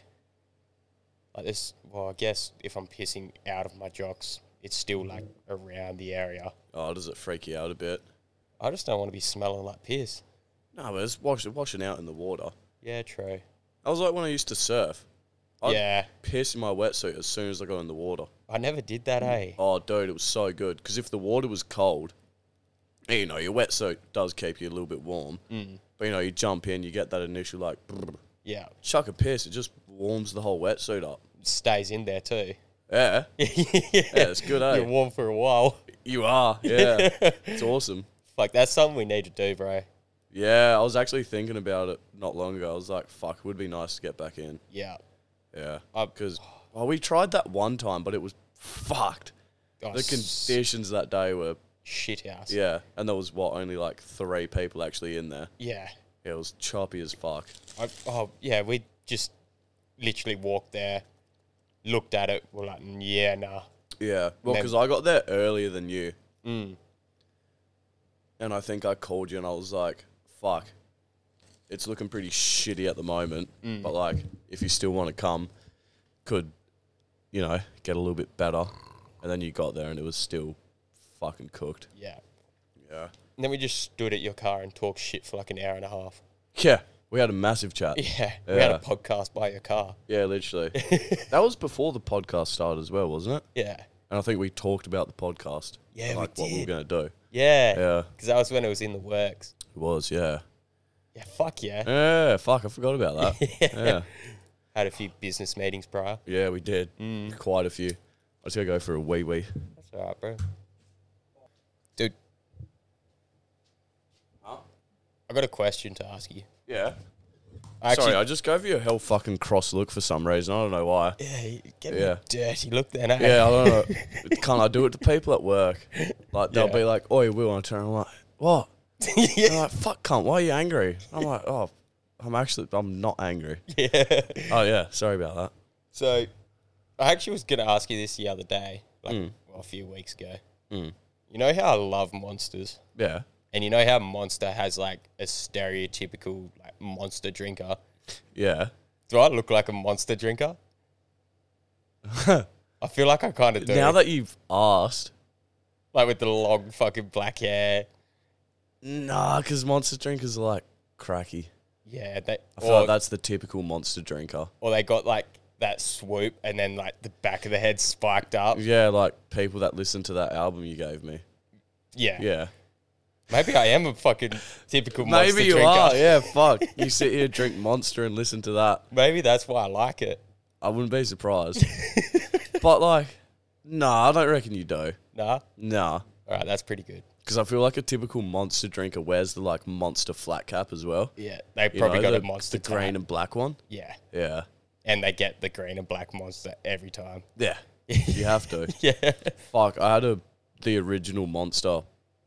Speaker 2: like this. Well, I guess if I'm pissing out of my jocks, it's still like around the area.
Speaker 1: Oh, does it freak you out a bit?
Speaker 2: I just don't want to be smelling like piss.
Speaker 1: No, but it's wash, washing out in the water.
Speaker 2: Yeah, true.
Speaker 1: I was like when I used to surf. I'd
Speaker 2: yeah,
Speaker 1: piss in my wetsuit as soon as I got in the water.
Speaker 2: I never did that, eh?
Speaker 1: Oh, dude, it was so good. Because if the water was cold, you know, your wetsuit does keep you a little bit warm.
Speaker 2: Mm.
Speaker 1: But, you know, you jump in, you get that initial, like,
Speaker 2: Yeah,
Speaker 1: chuck a piss. It just warms the whole wetsuit up.
Speaker 2: stays in there too.
Speaker 1: Yeah.
Speaker 2: yeah,
Speaker 1: Yeah, it's good, eh?
Speaker 2: You're warm for a while.
Speaker 1: You are. Yeah. It's awesome.
Speaker 2: Fuck, that's something we need to do, bro.
Speaker 1: Yeah, I was actually thinking about it not long ago. I was like, fuck, it would be nice to get back in.
Speaker 2: Yeah.
Speaker 1: Yeah.
Speaker 2: I-
Speaker 1: Because, well, we tried that one time, but it was fucked.
Speaker 2: Oh,
Speaker 1: The
Speaker 2: s-
Speaker 1: conditions that day were,
Speaker 2: shit house.
Speaker 1: yeah. And there was, what, only like three people actually in there.
Speaker 2: Yeah.
Speaker 1: Yeah, it was choppy as fuck.
Speaker 2: I, oh, yeah, we just literally walked there, looked at it, we're like, yeah, nah.
Speaker 1: Yeah, well,
Speaker 2: then-
Speaker 1: because I got there earlier than you,
Speaker 2: Mm.
Speaker 1: and I think I called you and I was like, fuck, it's looking pretty shitty at the moment,
Speaker 2: Mm.
Speaker 1: but like, if you still want to come, could, you know, get a little bit better. And then you got there and it was still fucking cooked.
Speaker 2: Yeah.
Speaker 1: Yeah.
Speaker 2: And then we just stood at your car and talked shit for like an hour and a half.
Speaker 1: Yeah, we had a massive chat.
Speaker 2: Yeah. We had
Speaker 1: Yeah.
Speaker 2: a podcast by your car.
Speaker 1: Yeah, literally. That was before the podcast started as well, wasn't it?
Speaker 2: Yeah.
Speaker 1: And I think we talked about the podcast.
Speaker 2: Yeah, we
Speaker 1: like what we were
Speaker 2: did.
Speaker 1: going to do.
Speaker 2: Yeah.
Speaker 1: Yeah,
Speaker 2: Because that was when it was in the works.
Speaker 1: it was, yeah.
Speaker 2: Yeah, fuck yeah.
Speaker 1: Yeah, fuck, I forgot about that. Yeah.
Speaker 2: Had a few business meetings prior.
Speaker 1: Yeah, we did.
Speaker 2: Mm.
Speaker 1: Quite a few. I just got to go for a wee wee.
Speaker 2: That's all right, bro. Dude.
Speaker 1: Huh?
Speaker 2: I got a question to ask you.
Speaker 1: Yeah.
Speaker 2: I actually,
Speaker 1: Sorry, I just gave you a hell fucking cross look for some reason. I don't know why.
Speaker 2: Yeah, you get me
Speaker 1: Yeah.
Speaker 2: a dirty look then, eh?
Speaker 1: Yeah, I don't know. Can't I do it to people at work? Like, they'll
Speaker 2: Yeah.
Speaker 1: be like, oi, Will, and I turn around, I'm like, what?
Speaker 2: yeah.
Speaker 1: They're like, fuck, cunt, why are you angry? I'm like, oh, I'm actually, I'm not angry.
Speaker 2: Yeah.
Speaker 1: Oh, yeah, sorry about that.
Speaker 2: So, I actually was going to ask you this the other day, like
Speaker 1: Mm.
Speaker 2: well, a few weeks ago.
Speaker 1: Mm.
Speaker 2: You know how I love Monsters?
Speaker 1: Yeah.
Speaker 2: And you know how Monster has like a stereotypical like Monster drinker?
Speaker 1: Yeah.
Speaker 2: Do I look like a Monster drinker? I feel like I kind of do.
Speaker 1: Now that you've asked,
Speaker 2: like with the long fucking black hair.
Speaker 1: nah, because monster drinkers are like cracky.
Speaker 2: Yeah, they,
Speaker 1: I feel
Speaker 2: or,
Speaker 1: like that's the typical monster drinker.
Speaker 2: or they got like that swoop and then like the back of the head spiked up.
Speaker 1: Yeah, like people that listen to that album you gave me.
Speaker 2: Yeah.
Speaker 1: Yeah.
Speaker 2: Maybe I am a fucking typical Monster
Speaker 1: Maybe you
Speaker 2: drinker.
Speaker 1: are, yeah, fuck. You sit here, drink Monster and listen to that.
Speaker 2: Maybe that's why I like it.
Speaker 1: I wouldn't be surprised. But like, nah, I don't reckon you do.
Speaker 2: Nah?
Speaker 1: Nah.
Speaker 2: All right, that's pretty good.
Speaker 1: Because I feel like a typical monster drinker wears the like monster flat cap as well.
Speaker 2: Yeah, they
Speaker 1: You
Speaker 2: probably
Speaker 1: know,
Speaker 2: got
Speaker 1: the,
Speaker 2: a Monster
Speaker 1: the green
Speaker 2: tag.
Speaker 1: and black one.
Speaker 2: Yeah.
Speaker 1: Yeah.
Speaker 2: And they get the green and black Monster every time.
Speaker 1: Yeah. You have to.
Speaker 2: Yeah.
Speaker 1: Fuck, I had a the original monster.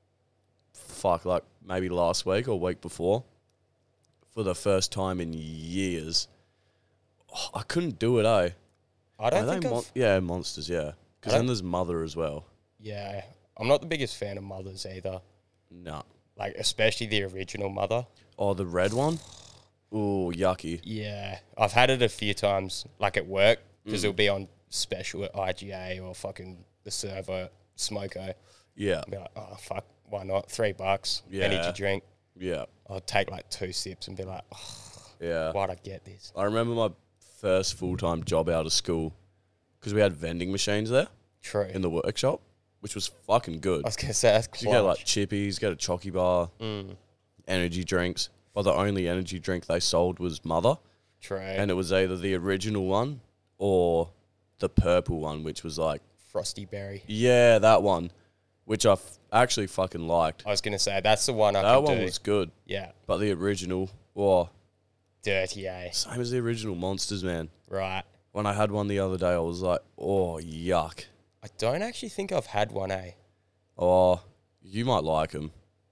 Speaker 1: Fuck, like maybe last week or week before, for the first time in years. Oh, I couldn't do it, eh?
Speaker 2: I don't
Speaker 1: Are
Speaker 2: think
Speaker 1: they
Speaker 2: I've...
Speaker 1: mon- yeah, monsters, yeah. Because
Speaker 2: I
Speaker 1: then
Speaker 2: don't-
Speaker 1: there's Mother as well.
Speaker 2: Yeah. I'm not the biggest fan of Mothers either.
Speaker 1: Nah.
Speaker 2: Like, especially the original Mother.
Speaker 1: Oh, the red one? Ooh, yucky.
Speaker 2: Yeah. I've had it a few times, like at work, because
Speaker 1: Mm.
Speaker 2: it'll be on special at I G A or fucking the server, Smoko.
Speaker 1: Yeah,
Speaker 2: I'll be like, oh, fuck, why not? Three bucks,
Speaker 1: Yeah.
Speaker 2: energy drink.
Speaker 1: yeah,
Speaker 2: I'll take like two sips and be like, oh,
Speaker 1: yeah.
Speaker 2: why'd I get this?
Speaker 1: I remember my first full-time job out of school because we had vending machines there
Speaker 2: True.
Speaker 1: in the workshop, which was fucking good.
Speaker 2: I was going to say, that's
Speaker 1: You get like
Speaker 2: clutch.
Speaker 1: chippies, get a chocky bar,
Speaker 2: Mm,
Speaker 1: energy drinks. But the only energy drink they sold was Mother,
Speaker 2: true.
Speaker 1: and it was either the original one or the purple one, which was like,
Speaker 2: Frosty Berry.
Speaker 1: yeah, that one, which I f- actually fucking liked.
Speaker 2: I was going to say, that's the one I
Speaker 1: That
Speaker 2: could
Speaker 1: one
Speaker 2: do.
Speaker 1: was good,
Speaker 2: Yeah.
Speaker 1: but the original, oh,
Speaker 2: Dirty, eh?
Speaker 1: same as the original Monsters, man.
Speaker 2: Right.
Speaker 1: When I had one the other day, I was like, oh, yuck.
Speaker 2: I don't actually think I've had one, eh?
Speaker 1: Oh, you might like them.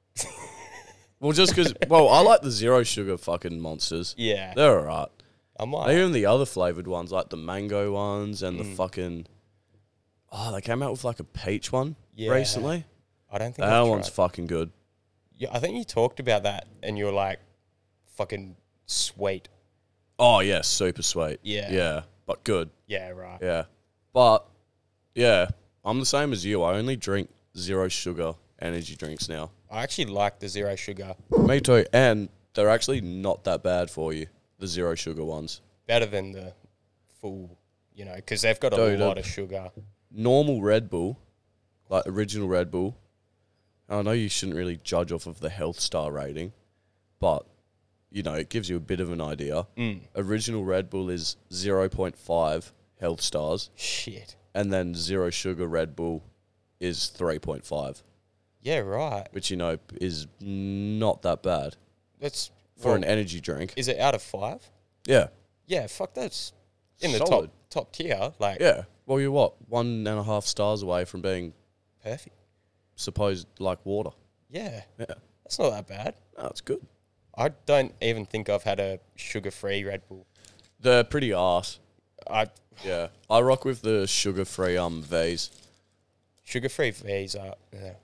Speaker 1: Well, just because, well, I like the zero sugar fucking Monsters.
Speaker 2: Yeah.
Speaker 1: They're alright.
Speaker 2: I might.
Speaker 1: Even the other flavored ones, like the mango ones and the
Speaker 2: Mm.
Speaker 1: fucking, oh, they came out with like a peach one
Speaker 2: Yeah.
Speaker 1: recently.
Speaker 2: I don't think
Speaker 1: That
Speaker 2: I've
Speaker 1: one's
Speaker 2: tried.
Speaker 1: fucking good.
Speaker 2: Yeah, I think you talked about that and you were like, fucking sweet.
Speaker 1: Oh, yeah, super sweet.
Speaker 2: Yeah.
Speaker 1: Yeah, but good.
Speaker 2: Yeah, right.
Speaker 1: Yeah. But, yeah, I'm the same as you. I only drink zero sugar energy drinks now.
Speaker 2: I actually like the zero sugar
Speaker 1: Me too. And they're actually not that bad for you, the zero sugar ones.
Speaker 2: better than the full, you know, because they've got a
Speaker 1: Dude,
Speaker 2: lot
Speaker 1: uh,
Speaker 2: of sugar.
Speaker 1: Normal Red Bull, like original Red Bull, I know you shouldn't really judge off of the health star rating, but, you know, it gives you a bit of an idea.
Speaker 2: Mm.
Speaker 1: Original Red Bull is zero point five health stars,
Speaker 2: Shit.
Speaker 1: and then zero sugar Red Bull is three point five,
Speaker 2: Yeah, right.
Speaker 1: which, you know, is not that bad
Speaker 2: That's
Speaker 1: for
Speaker 2: well,
Speaker 1: an energy drink.
Speaker 2: Is it out of five?
Speaker 1: Yeah.
Speaker 2: Yeah, fuck, that's in the
Speaker 1: Solid.
Speaker 2: top top tier. Like,
Speaker 1: Yeah. Well, you're what? One and a half stars away from being
Speaker 2: perfect.
Speaker 1: supposed like water.
Speaker 2: Yeah,
Speaker 1: Yeah.
Speaker 2: that's not that bad.
Speaker 1: No, it's good.
Speaker 2: I don't even think I've had a sugar-free Red Bull.
Speaker 1: They're pretty arse.
Speaker 2: I
Speaker 1: Yeah. I rock with the sugar-free um V's.
Speaker 2: Sugar-free V's are...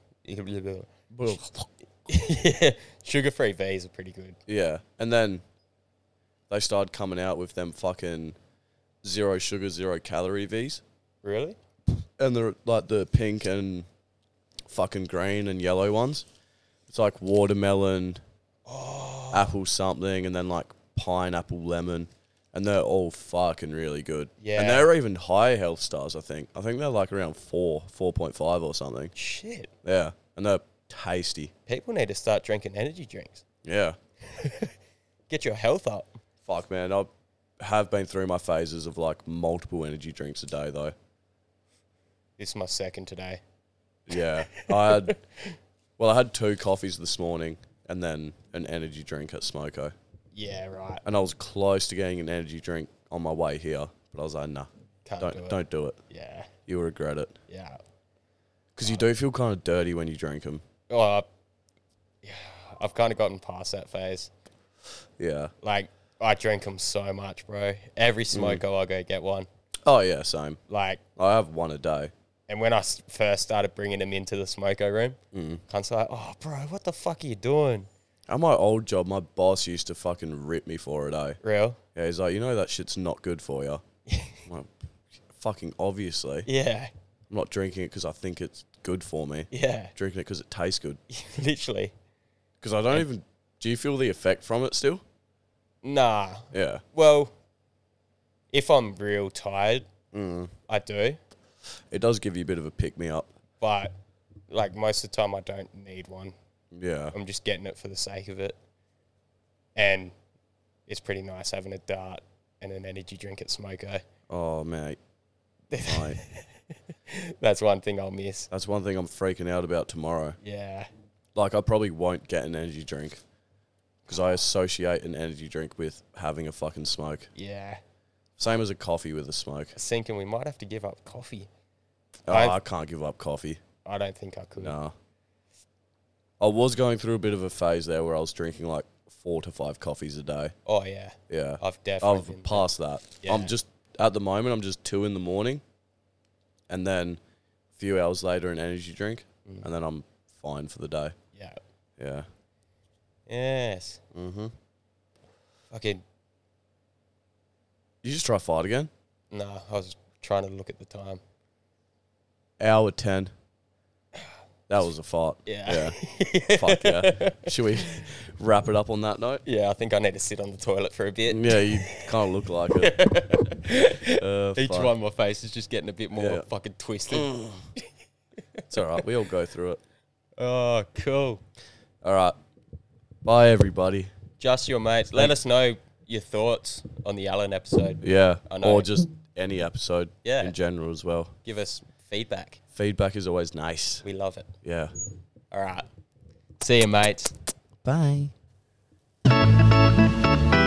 Speaker 2: Uh, yeah, sugar-free V's are pretty good.
Speaker 1: Yeah. And then they started coming out with them fucking zero sugar, zero calorie V's.
Speaker 2: Really?
Speaker 1: And they're like the pink and fucking green and yellow ones. It's like watermelon, oh. apple something, and then like pineapple lemon. And they're all fucking really good.
Speaker 2: Yeah.
Speaker 1: And they're even higher health stars, I think. I think they're like around four, four point five or something.
Speaker 2: Shit.
Speaker 1: Yeah. And they're tasty.
Speaker 2: People need to start drinking energy drinks.
Speaker 1: Yeah.
Speaker 2: Get your health up.
Speaker 1: Fuck, man. I have been through my phases of like multiple energy drinks a day, though.
Speaker 2: This is my second today.
Speaker 1: Yeah. I had, well, I had two coffees this morning and then an energy drink at Smoko.
Speaker 2: Yeah, right.
Speaker 1: And I was close to getting an energy drink on my way here, but I was like, nah,
Speaker 2: Can't
Speaker 1: don't
Speaker 2: do it.
Speaker 1: don't do it.
Speaker 2: Yeah.
Speaker 1: You'll regret it.
Speaker 2: Yeah.
Speaker 1: Because you do feel kind of dirty when you drink them.
Speaker 2: Oh, I, yeah, I've kind of gotten past that phase.
Speaker 1: Yeah.
Speaker 2: Like, I drink them so much, bro. Every Smoko, I go get one.
Speaker 1: Oh, yeah, same.
Speaker 2: Like,
Speaker 1: I have one a day.
Speaker 2: and when I s- first started bringing them into the Smoko room,
Speaker 1: Mm.
Speaker 2: cunts are like, oh, bro, what the fuck are you doing?
Speaker 1: At my old job, my boss used to fucking rip me for it, eh?
Speaker 2: Real?
Speaker 1: Yeah, he's like, you know that shit's not good for you. I'm like, fucking obviously.
Speaker 2: Yeah.
Speaker 1: I'm not drinking it because I think it's good for me.
Speaker 2: Yeah.
Speaker 1: I'm drinking it because it tastes good.
Speaker 2: Literally.
Speaker 1: Because I don't even... Do you feel the effect from it still?
Speaker 2: Nah.
Speaker 1: Yeah.
Speaker 2: Well, if I'm real tired,
Speaker 1: Mm.
Speaker 2: I do.
Speaker 1: It does give you a bit of a pick-me-up.
Speaker 2: But, like, most of the time I don't need one.
Speaker 1: Yeah.
Speaker 2: I'm just getting it for the sake of it. And it's pretty nice having a dart and an energy drink at Smoko.
Speaker 1: Oh, mate. Mate.
Speaker 2: That's one thing I'll miss.
Speaker 1: That's one thing I'm freaking out about tomorrow.
Speaker 2: Yeah.
Speaker 1: Like, I probably won't get an energy drink because I associate an energy drink with having a fucking smoke.
Speaker 2: Yeah.
Speaker 1: Same as a coffee with a smoke.
Speaker 2: I was thinking we might have to give up coffee.
Speaker 1: Oh,
Speaker 2: I've-
Speaker 1: I can't give up coffee.
Speaker 2: I don't think I could.
Speaker 1: No. I was going through a bit of a phase there where I was drinking like four to five coffees a day.
Speaker 2: Oh, yeah.
Speaker 1: Yeah.
Speaker 2: I've definitely been
Speaker 1: I've passed that.
Speaker 2: Yeah.
Speaker 1: I'm just, at the moment, I'm just two in the morning and then a few hours later an energy drink
Speaker 2: Mm.
Speaker 1: and then I'm fine for the day.
Speaker 2: Yeah.
Speaker 1: Yeah.
Speaker 2: Yes.
Speaker 1: Mm-hmm.
Speaker 2: Fucking,
Speaker 1: You just try fight again?
Speaker 2: no, I was trying to look at the time.
Speaker 1: Hour ten. That was a fight.
Speaker 2: Yeah.
Speaker 1: Yeah. Fuck yeah. Should we wrap it up on that note?
Speaker 2: Yeah, I think I need to sit on the toilet for a bit.
Speaker 1: Yeah, you kind of look like it. Uh,
Speaker 2: Each
Speaker 1: fuck.
Speaker 2: one of my face is just getting a bit more
Speaker 1: Yeah.
Speaker 2: fucking twisted.
Speaker 1: It's all right. We all go through it.
Speaker 2: Oh, cool.
Speaker 1: All right. Bye, everybody.
Speaker 2: Just your mates. Let us know your thoughts on the Alan episode.
Speaker 1: Yeah.
Speaker 2: I know.
Speaker 1: Or just any episode
Speaker 2: Yeah.
Speaker 1: in general as well.
Speaker 2: Give us feedback.
Speaker 1: Feedback is always nice.
Speaker 2: We love it.
Speaker 1: Yeah.
Speaker 2: All right. See you, mates.
Speaker 1: Bye.